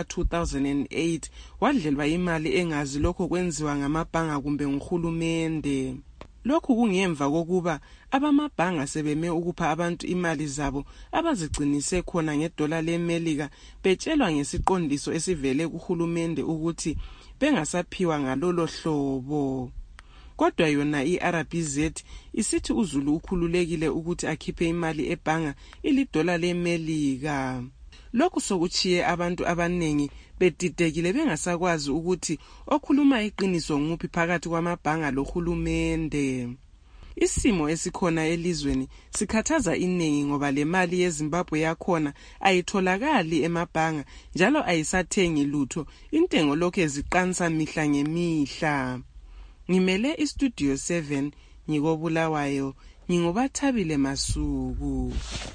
ka-2008 wadlelwa imali engazi lokho kwenziwa ngamabhanga kumbe nguhulumende. Lokhu kungemva kokuba abamabhanga sebeme ukupha abantu imali zabo abazigcinise khona ngedola leMelika betshelwa ngesiqondiso esivele kuhulumende ukuthi bengasaphiwa ngalolo hlobo. Kodwa yona iRBZ isithi uZulu ukhululekile ukuthi akhiphe imali ebhanga ilidola leMelika. Lokhu sokuchiye abantu abanengi bedidekile bengasakwazi ukuthi okhuluma iqiniso nguphi phakathi kwamabhanga lohulumende. Isimo esikhona elizweni sikhathaza iningi ngoba le mali yeZimbabwe yakhona ayitholakali emabhanga njalo ayisathengi lutho, intengo lokho eziqansa mihla ngemihla. Ngimele iStudio 7 ngikobulawayo, ngingobathabile Masuku.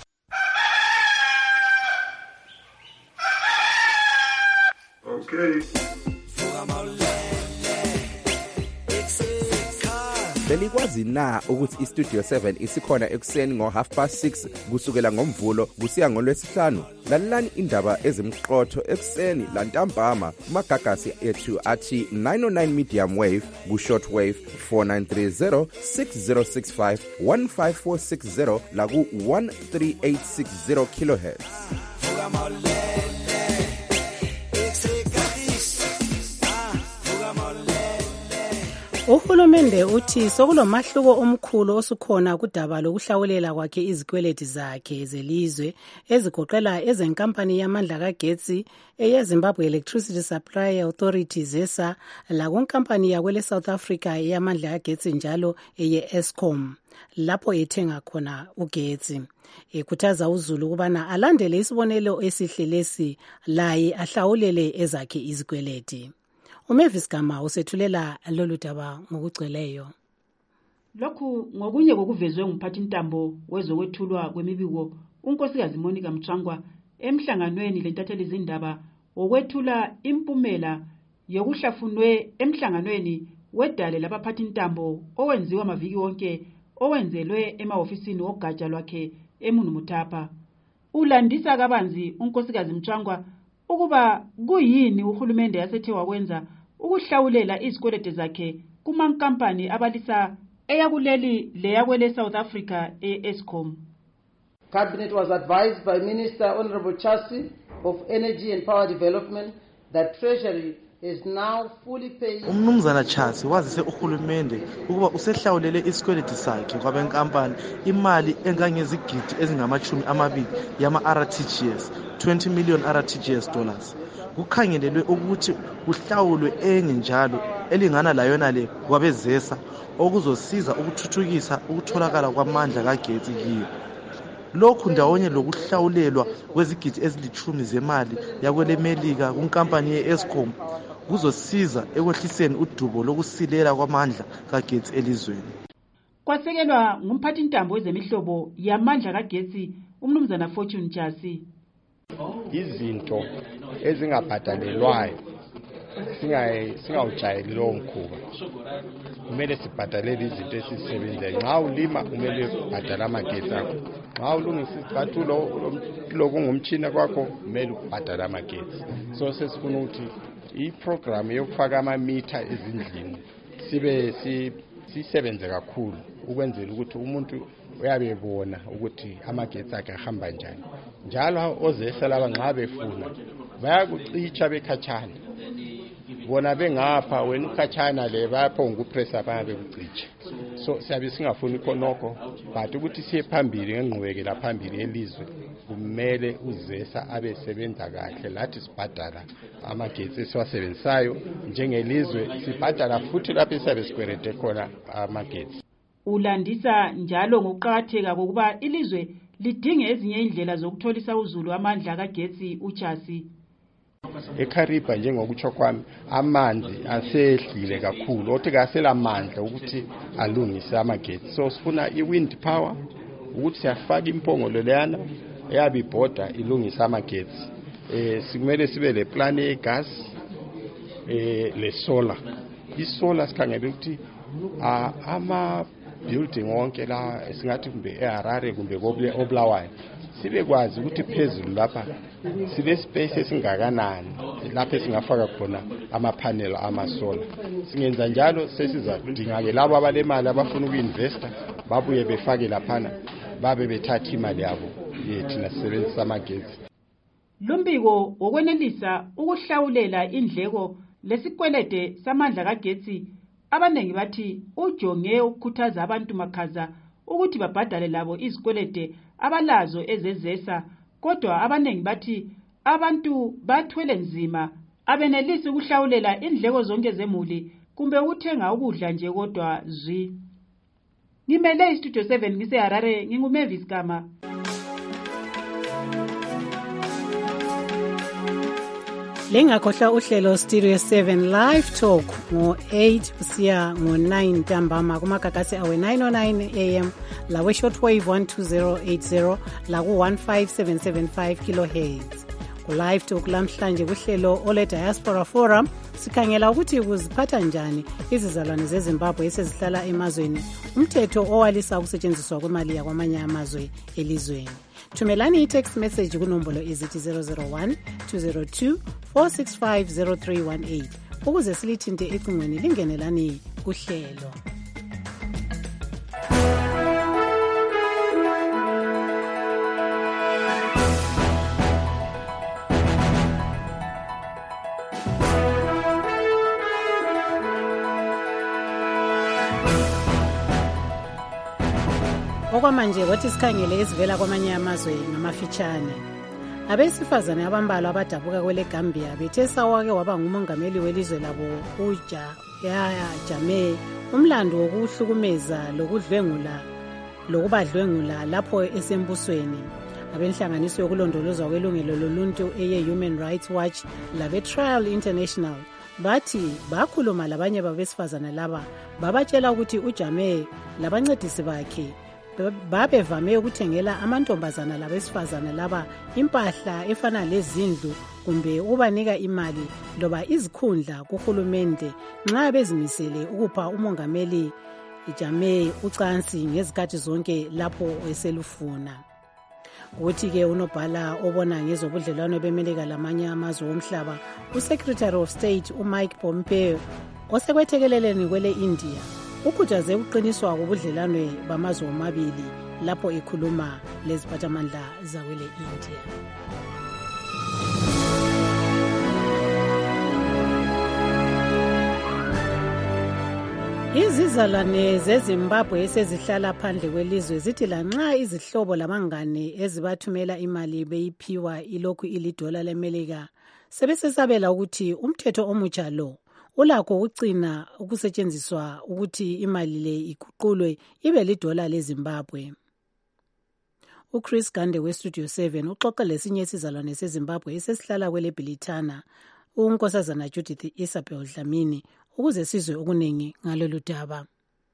Okay. Belikwazi na ukuthi iStudio 7 isikhona ekuseni ngo6:30 kusukela ngomvulo kusiya ngolwesihlanu? Lalelani indaba ezimqotho ekuseni lantambama kumagagasi ethu athi 909 medium wave ku-short wave 4930 6065 15460 la ku-13860 kilohertz. Uhulumende uthi sokulomahluko omkhulu osukhona kudaba lokuhlawulela kwakhe izikweleti zakhe zelizwe ezigoqela ezenkampani yamandla kagetsi eyeZimbabwe Electricity Supply Authority ZESA lakunkampani yakwele South Africa yamandla kagetsi njalo eye-Eskom lapho ethenga khona ugetsi. Ekhuthaza uZulu ukubana alandele isibonelo esihle lesi laye ahlawulele ezakhe izikweleti. Umavis Gama usethulela lolu daba ngokugcweleyo. Lokhu ngokunye kokuvezwe ngumphathintambo wezokwethulwa kwemibiko unkosikazi Monica Mthangwa emhlanganweni lentatheli zindaba wokwethula impumela yokuhlafunwe emhlanganweni wedale labaphathintambo owenziwa amaviki wonke owenzelwe emahofisini wogatsha lwakhe eMunumutapa. Ulandisa kabanzi unkosikazi Mthangwa ukuba kuyini uhulumende yasethe wakwenza ukuhlawulela izikweleti zakhe kumankampani abalisa eyakuleli leyakwele South Africa e-Eskom. Cabinet was advised by Minister Honorable Chasi of Energy and Power Development that Treasury is now fully paying. Umnumzana Chasi wazise uhulumende ukuba usehlawulele isikweleti sakhe kwabenkampani imali engangezigidi ezingama-20 yama-RTGS 20 million RTGS dollars. Kukhangelelwe ukuthi kuhlawulwe enye njalo elingana layona le kwabezesa okuzosiza ukuthuthukisa ukutholakala kwamandla kagetsi kiyo. Lokhu ndawonye lokuhlawulelwa kwezigidi ezili-10 zemali yakwele Melika kunkampani ye-Eskom kuzosiza ekwehliseni udubo lokusilela kwamandla kagetsi elizweni. Kwasekelwa ngumphathintambo wezemihlobo yamandla kagetsi umnumzana Fortune Chasi. Izinto ezingabhadalelwayo singawujayeli lowo mkhuba. Kumele sibhadalele izinto esizisebenzayo. Nxa ulima kumele ubhadale amagetsi akho. Nxa ulungisa isicathulo lokungumtshina kwakho kumele ubhadale amagetsi. So sesifuna ukuthi iprogram yokufaka amamitha ezindlini sisebenze kakhulu ukwenzela ukuthi umuntu uyabebona ukuthi amagetsi akhe ahamba njani. Njalo ozesa laba nxa befuna bayakucicha bekhatshana. Bona bengapha wena ukhatshana le bayaphonga ukupressa babe kucicha. So siyabe singafuni khonoko but ukuthi siye phambili ngengqubekela phambili elizwe kumele uzesa abesebenza kahle lathi sibhadala amagetsi esiwasebenzisayo njengelizwe sibhadala futhi lapho siyabe sikwelete khona amagetsi. Ulandisa njalo ngokuqakatheka kokuba ilizwe lidinge ezinye indlela zokutholisa uZulu amandla kagetsi uChasi. eKhariba njengokutsho kwami amanzi asehlile kakhulu othi kasela amandla ukuthi alungise amagetsi. So sifuna iwind power ukuthi siyafaka impongolo leyana eyabibhoda ilungisa amagetsi. Sikumele sibe le plan yegas le solar. Isolar sikhangele ukuthi ama building wonke la singathi kumbe eHarare kumbe koBulawayo sibe kwazi ukuthi phezulu lapha sibe space esingakanani lapho singafaka khona amapanel amasola. Singenza njalo sesizadinga-ke labo abalemali abafuna uku-investa babuye befake laphana babe bethatha imali yabo thina sisebenzisa amagetsi. Lumbiko wokwenelisa ukuhlawulela indleko lesikwelede samandla kagetsi abanengi bathi ujonge ukukhuthaza abantu makhaza ukuthi babhadale labo izikwelede abalazo ezezesa, kodwa abanengi bathi abantu bathwele nzima abenelisi ukuhlawulela indleko zonke zemuli kumbe ukuthenga ukudla nje kodwa zwi. Ngimele iStudio 7 ngiseHarare, nginguMavis Gama. Lengakhohlwa uhlelo Studio 7 Live Talk ngo-8 kusiya ngo-9 ntambama kumagagasi awe 909 AM lawe shortwave 12080 laku 15775 kilohertz. Ku-Live Talk lamhlanje kuhlelo ole Diaspora Forum sikhangela ukuthi kuziphatha njani izizalwane zeZimbabwe esezihlala emazweni umthetho owalisa ukusetshenziswa kwemali yakwamanye amazwe elizweni. Thumelani i-text message kunombolo ezithi 001 202 465 0318 ukuze silithinte ecingweni lingenelani kuhlelo. Okwamanje wathi sikhangele ezivela kwamanye amazwe ngamafitshane. Abesifazane abambalwa abadabuka kwele Gambia bethe sawake waba ngumongameli welizwe labo Yahya Jammeh umlando wokuhlukumeza lokubadlwengula lapho esembusweni. Abenhlanganiso yokulondolozwa kwelungelo loluntu eye-Human Rights Watch labe-Trial International bathi bakhuluma labanye babesifazane laba babatshela ukuthi uJammeh labancedisi bakhe babevame ukuthengela amantombazana labesifazana laba impahla efana lezindlu kumbe ubanika imali loba izikhundla kuhulumende nxa bezimisele ukupha umongameli Jammeh ucansi ngezikhathi zonke lapho eselufuna. Ukuthi-ke unobhala obona ngezobudlelwano bemelika lamanye amazwe omhlaba uSecretary of State uMike Pompeo osekwethekeleleni kwele India ukhuthaze ukuqiniswa kobudlelwano bamazwe omabili lapho ekhuluma leziphathamandla zakwele India. Izizalwane zeZimbabwe esezihlala phandle kwelizwe zithi lanxa izihlobo labangane ezibathumela imali beyiphiwa ilokhu ilidola lemelika sebesesabela ukuthi umthetho omutsha lo ulakho ukugcina ukusetshenziswa ukuthi imali le iguqulwe ibe lidola leZimbabwe. uChris Gande weStudio 7 uxoxa lesinye isizalwane seZimbabwe esesihlala kwele Bilitana unkosazana Judith Isabel Dlamini ukuze sizwe okuningi ngalolu daba.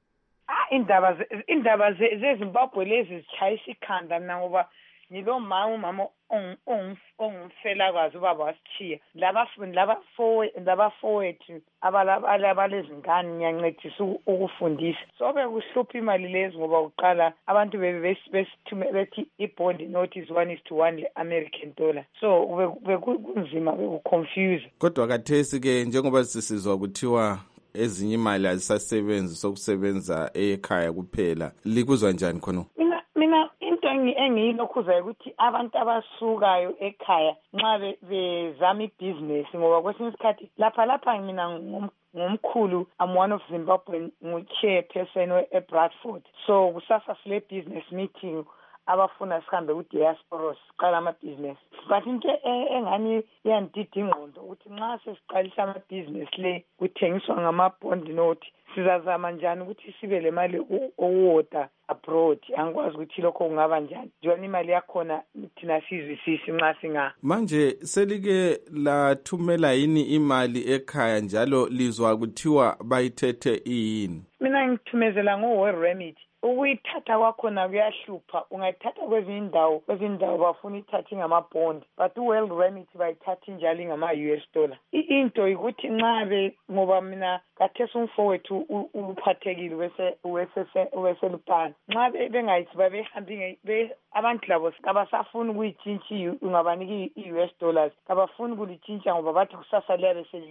Indaba zeZimbabwe lezi zichayisa ikhanda mina ngoba ngilo umama ongumfelakazi ubaba wasithiya laba fowethu abalezingane ngiyancedisa ukufundisa so bekuhlupha imali lezi ngoba uqala abantu bethi i-bond notice 1:1 le-American dollar so bekunzima bekuconfuse. Kodwa kathesi-ke njengoba sisizwa kuthiwa ezinye imali azisasebenzi sokusebenza ekhaya kuphela likuzwa njani khona? Mina into engiyilokhuzayo ukuthi abantu abasukayo ekhaya nxa bezama ibhizinesi ngoba kwesinye isikhathi lapha mina ngumkhulu I'm one of Zimbabwe ngu-chairperson eBradford so kusasa sile business meeting abafuna sihambe ku-diaspora siqala amabhizinesi but into engani iyandida ingqondo ukuthi nxa sesiqalisa amabhizinesi le kuthengiswa ngama-bond note sizazama njani ukuthi sibe le mali owoda abroad angikwazi ukuthi lokho kungaba njani njani imali yakhona thina sizwisisi nxa singa manje selike lathumela yini imali ekhaya njalo lizwa kuthiwa bayithethe iyini? Mina ngithumezela ngo-World Remedy ukuyithatha kwakhona kuyahlupha ungayithatha kwezinye indawo bafuna ithathe ngama-bond but u-World Remedy bayithatha njalo ngama-US dollar. Into ukuthi nxa ngoba mina kathesi umfowethu uphathekile weselupana nxa bengayithi babehambi abantu labo kabasafuni ukuyitshintsha ungabanika i-US dollars kabafuni ukulitshintsha ngoba bathi kusasa liyabe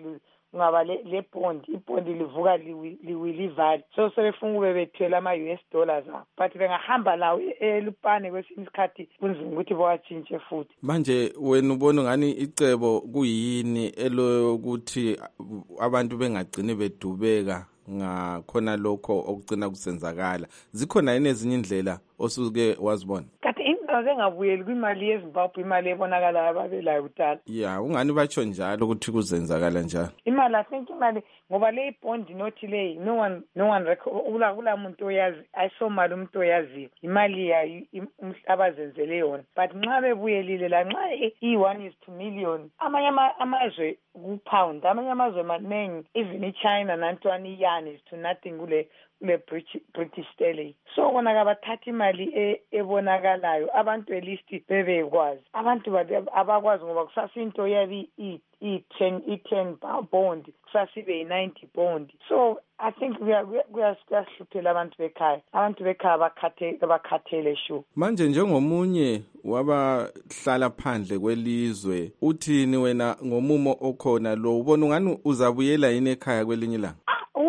kungaba le bond ibhondi livuka liwilivali so sebefuna kube bethwele ama-US dollars abo but bengahamba lawo elupane kwesinye isikhathi kunzima ukuthi bawatshintshe futhi. Manje wena ubona ngani icebo kuyini elokuthi abantu bengagcini bedubeka ngakhona lokho okugcina kusenzakala? Zikhona yini ezinye indlela osuke wazibona? Kanti indaba zengabuyeli kwimali yeZimbabwe, imali ebonakala ababelayo kudala. Yeah, ungani batsho njalo ukuthi kuzenzakala njalo? Imali, I think imali ngoba le bond nothi le no one kula muntu oyazi ayisomali umuntu oyaziyo imali yayo abazenzele yona, but nxa bebuyelile la nxa i1:1 amanye amazwe ku-pound, amanye amazwe maningi even iChina nantwana i1:0 kule British sterling. So kona kabathatha imali ebonakalayo abantu at least bebekwazi. Abantu abakwazi ngoba kusasinto yabi i10 bond kusasibe i90 bond. So I think kuyasihluphela abantu bekhaya bakhathele sure. Manje njengomunye wabahlala phandle kwelizwe uthini wena ngomumo okhona lo ubona ungani uzabuyela yini ekhaya kwelinye ilanga?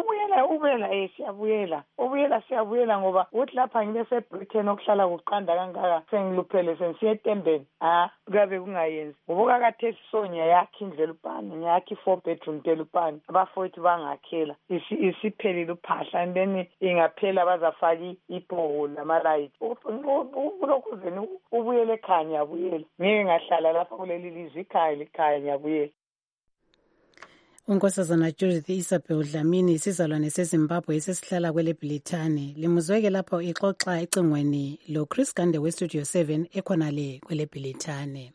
Siyabuyela ngoba uthi lapha ngibe seBritain okuhlala kuqanda kangaka sengiluphele sengisiya eTembeni kuyabe kungayenzi ngoba kakathesi Sonya yakhe indlela upani ngiyakhe 4 bedroom telupani abafowethu bangakhela isiphelile uphahla and then ingaphela bazafaka ibhoholo namalight ulokhuzeni ubuyele ekhaya ngiyabuyela ngeke ngahlala lapha kuleli lizwe ikhaya ngiyabuyela. Unkosazana Judith Isabel Dlamini isizalwane seZimbabwe esesihlala kwele Bhilithane limuzweke lapho ixoxa ecingweni lo Chris Gande we Studio 7 ekhona le kwele Bhilithane.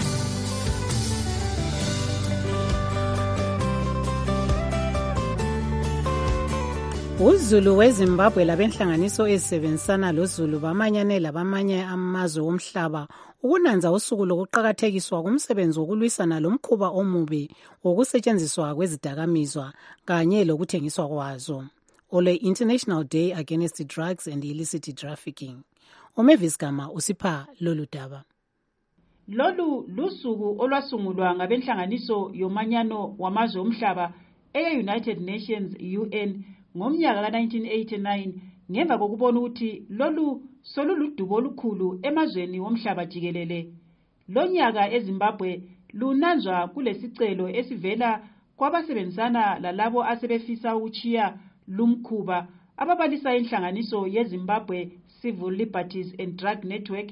uZulu weZimbabwe labenhlanganiso ezisebenzisana loZulu bamanyane labamanye amazwe omhlaba ukunanza usuku lokuqakathekiswa kumsebenzi wokulwisana lomkhuba omubi wokusetshenziswa kwezidakamizwa kanye lokuthengiswa kwazo, ole International Day Against Drugs and Illicit Trafficking. Umavis Gama usipha lolu daba. Lolu lusuku olwasungulwa ngabenhlanganiso yomanyano wamazwe omhlaba e-United Nations UN ngomnyaka ka-1989 ngemva kokubona ukuthi lolu soluludubo olukhulu emazweni womhlaba jikelele. Lonyaka eZimbabwe lunanzwa kulesicelo esivela kwabasebenzisana lalabo asebefisa ukuchiya lumkhuba ababalisa inhlanganiso yeZimbabwe Civil Liberties and Drug Network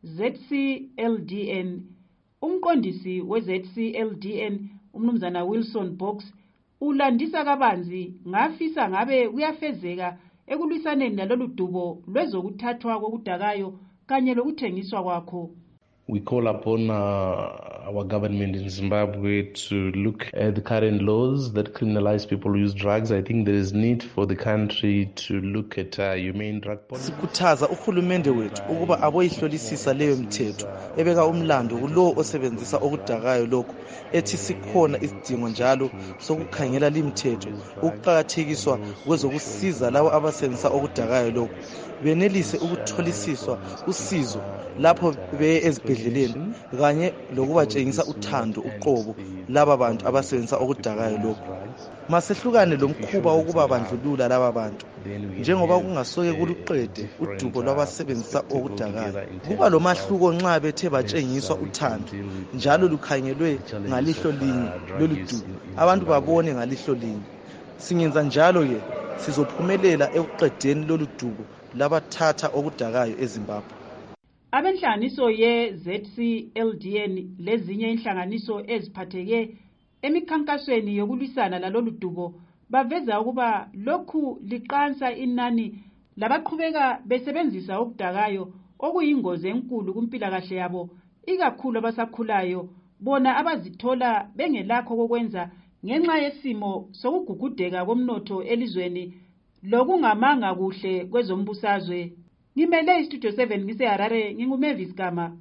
ZCLDN. Umqondisi we-ZCLDN umnumzana Wilson Box ulandisa kabanzi ngafisa ngabe kuyafezeka ekulwisaneni nalolu dubo lwezokuthathwa kokudakayo kanye lokuthengiswa kwakho. We call upon our government in Zimbabwe to look at the current laws that criminalize people who use drugs. I think there is need for the country to look at humane drug policy. Sikhuthaza uhulumende wethu ukuba aboyihlolisisa leyo mthetho ebeka umlando kulo osebenzisa okudakayo lokho ethi sikhona isidingo njalo sokukhangela limthetho ukuqhakathekiswa kwezokusiza labo abasebenzisa okudakayo lokho benelise ukutholisiswa usizo lapho beye ezibhedleleni kanye lokubatshengisa uthando uqobo laba bantu abasebenzisa okudakayo lokho. Masehlukane lomkhuba wokuba bandlulula laba bantu njengoba kungasoke kuluqede udubo lwabasebenzisa okudakayo. Kuba lomahluko nxa bethe batshengiswa uthando njalo lukhangelwe ngalihlo linye lolu dubo abantu babone ngalihlo linye. Singenza njalo ke sizophumelela ekuqedeni lolu dubo labathatha okudakayo eZimbabwe. Abenhlanganiso ye-ZCLDN lezinye inhlanganiso eziphatheke emikhankasweni yokulwisana lalolu dubo baveza ukuba lokhu liqansa inani labaqhubeka besebenzisa okudakayo okuyingozi enkulu kumpilakahle yabo ikakhulu abasakhulayo bona abazithola bengelakho kokwenza ngenxa yesimo sokugugudeka komnotho elizweni lokungamanga kuhle kwezombusazwe. Ngimele iStudio 7 ngiseHarare nginguMavis Gama.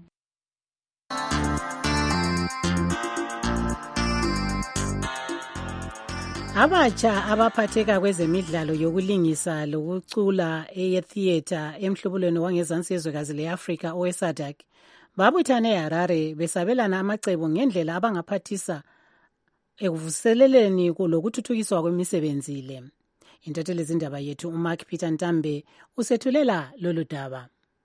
Abatsha abaphatheka kwezemidlalo yokulingisa lokucula eyetheater emhlubulweni wangezansi yezwekazi leAfrika oweSADC babuthane eHarare besabelana amacebo ngendlela abangaphathisa ekuvuseleleni kulokuthuthukiswa kwemisebenzi le. Intatheli zindaba yethu uMark Peter Ntambe usethulela lolu daba.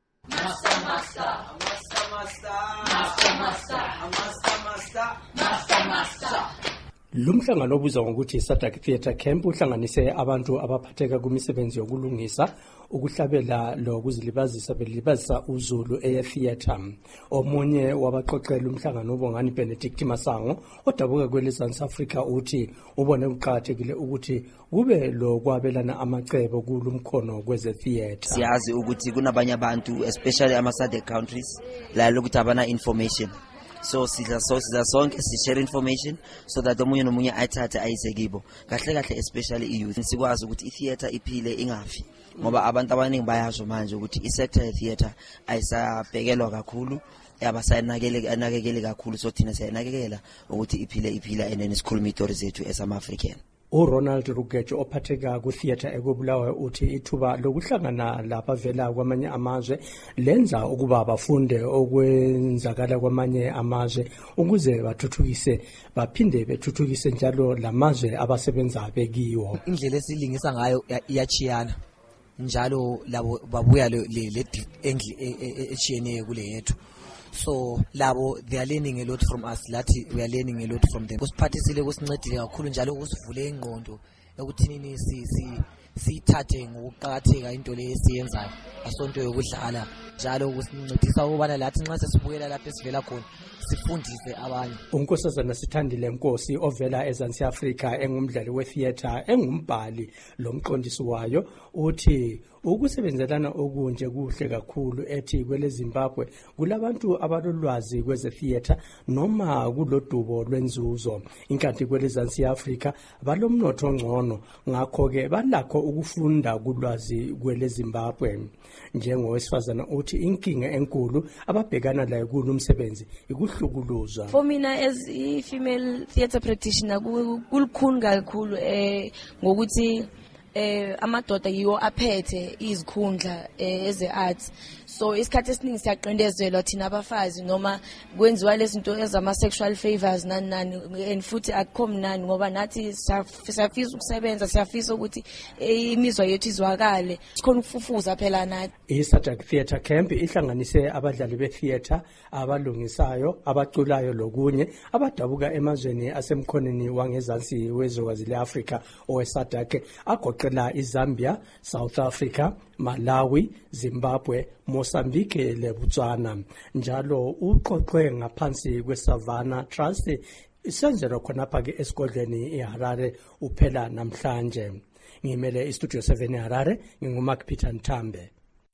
Lumhlangano obuzwa ngokuthi Sadak Theatre Camp uhlanganise abantu abaphatheka kumisebenzi yokulungisa, ukuhlabela lokuzilibazisa belibazisa uZulu etheatre. Omunye wabaxoxela umhlangano ubongani Benedict Masango odabuka kwelizansi Africa uthi ubone kuqhakathekile ukuthi kube lokwabelana amacebo kulumkhono kweze theatre. Siyazi ukuthi kunabanye abantu especially ama SADC countries la lokuthi abana information. So sidla sonke si share information so that omunye nomunye ayithathe ayise kibo kahle especially youth sikwazi ukuthi itheatre iphile ingafi ngoba abantu abaningi bayasho manje ukuthi isector ye theatre ayisabhekelwa kakhulu abasayinakekele kakhulu so thina siyanakekela ukuthi iphila and sikhuluma izitori zethu esama African. uRonald Rugejo ophatheka ku theatre ekubulawayo uthi ithuba lokuhlangana lapha vela kwamanye amazwe lenza ukuba bafunde okwenzakala kwamanye amazwe ukuze bathuthukise baphinde bethuthukise njalo lamazwe abasebenza bekiwo. Indlela esilingisa ngayo iyachiyana njalo labo babuya le echiyene kule yethu. So labo they are learning a lot from us, lathi we are learning a lot from them. Kusiphathisile kusincedile kakhulu njalo kusivule ingqondo ekuthinini sithathe ngokuqhakatheka into le esiyenzayo asonto yokudlala njalo kusincedisa ukubana lathi nxa sesibukela lapha esivela khona sifundise abanye. Unkosazana Sithandile Nkosi ovela eZansi Africa engumdlali wetheatre engumbhali lomqondisi wayo uthi ukusebenzelana okunje kuhle kakhulu ethi kwele Zimbabwe kulabantu abalolwazi kweze theatre noma kulodubo lwenzuzo inkanti kwele Zansi Africa balomnotho ngcono ngakho ke balakho ukufunda kulwazi kwele Zimbabwe. Njengowesifazana uthi inkinga enkulu ababhekana layo kulumsebenzi ikuhlukuluzwa. For mina as a female theatre practitioner kulukhuni kakhulu ngokuthi amadoda yiwo aphethe izikhundla eze-arts. So isikhathi esiningi siyaqindezelwa thina abafazi noma kwenziwa lezinto ezama-sexual favors nani and futhi akukho mnani ngoba nathi siyafisa ukusebenza siyafisa ukuthi imizwa yethu izwakale sikhona ukufufuza phela nathi. I-Sadak Theatre Camp ihlanganise abadlali be-theatre abalungisayo abaculayo lokunye abadabuka emazweni asemkhoneni wangezansi wezwekazi le-Afrika owe-Sadak agoqela iZambia, South Africa, Malawi, Zimbabwe, Mozambique leBotswana. Njalo uqoqwe ngaphansi kweSavannah Trust isenzelwa khonapha ke esigodlweni eHarare uphela namhlanje. Ngimele iStudio 7 eHarare nginguMark Peter Ntambe.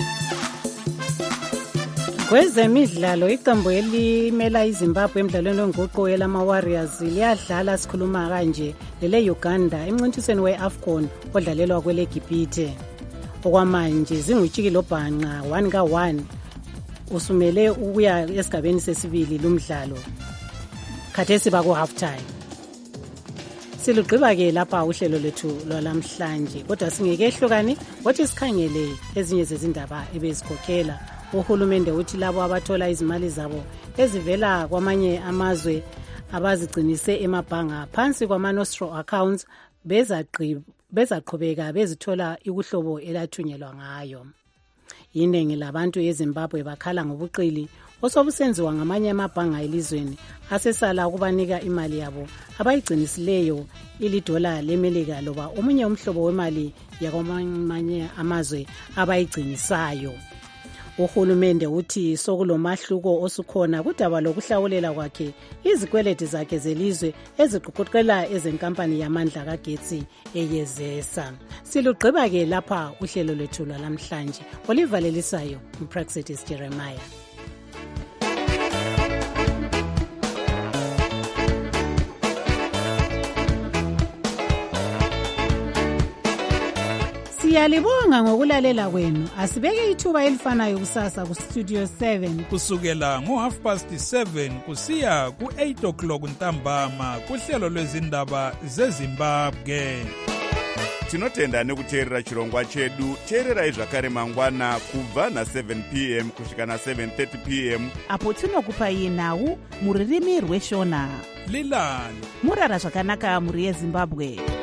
Kwezemidlalo iqembu elimela iZimbabwe emidlalweni onguqo yelama Warriors liyadlala sikhuluma kanje lele Uganda emncintisweni weAFCON odlalelwa kwele Gibhithe. Okwamanje zingutshikilo bhanqa 1-1 usumele ukuya esigabeni sesibili lumdlalo. Khathesi baku half time. Silugqiba ke lapha uhlelo lethu lwalamhlanje kodwa singekehlukani wathi sikhangele ezinye zezindaba ebezikhokhela. Uhulumende uthi labo abathola izimali zabo ezivela kwamanye amazwe abazigcinise emabhanga phansi kwama-nostro accounts bezaqhubeka bezithola ikuhlobo elathunyelwa ngayo. Iningi labantu eZimbabwe bakhala ngobuqili osobusenziwa ngamanye amabhanga elizweni asesala ukubanika imali yabo abayigcinisileyo $1 leMelika loba omunye umhlobo wemali yakwamanye amazwe abayigcinisayo. Uhulumende uthi sokulomahluko osukhona kudaba lokuhlawulela kwakhe izikweleti zakhe zelizwe eziququqela ezenkampani yamandla kagetsi eyezesa. Silugqiba ke lapha uhlelo lethu lwalamhlanje. Olivalelisayo uPraxitis Jeremiah. Siyalibonga ngokulalela kwenu. Asibeke ithuba elifanayo kusasa ku Studio 7 kusukela ngo7:30 kusiya ku8 o'clock ntambama kuhlelo lwezindaba zeZimbabwe. tinotenda nekuteerera chirongwa chedu. Teererai zvakare mangwana kubva na7 p.m. kusvika na7:30 p.m. apo tinokupai nhau mururimi rweshona. Lilani murara zvakanaka muri yeZimbabwe.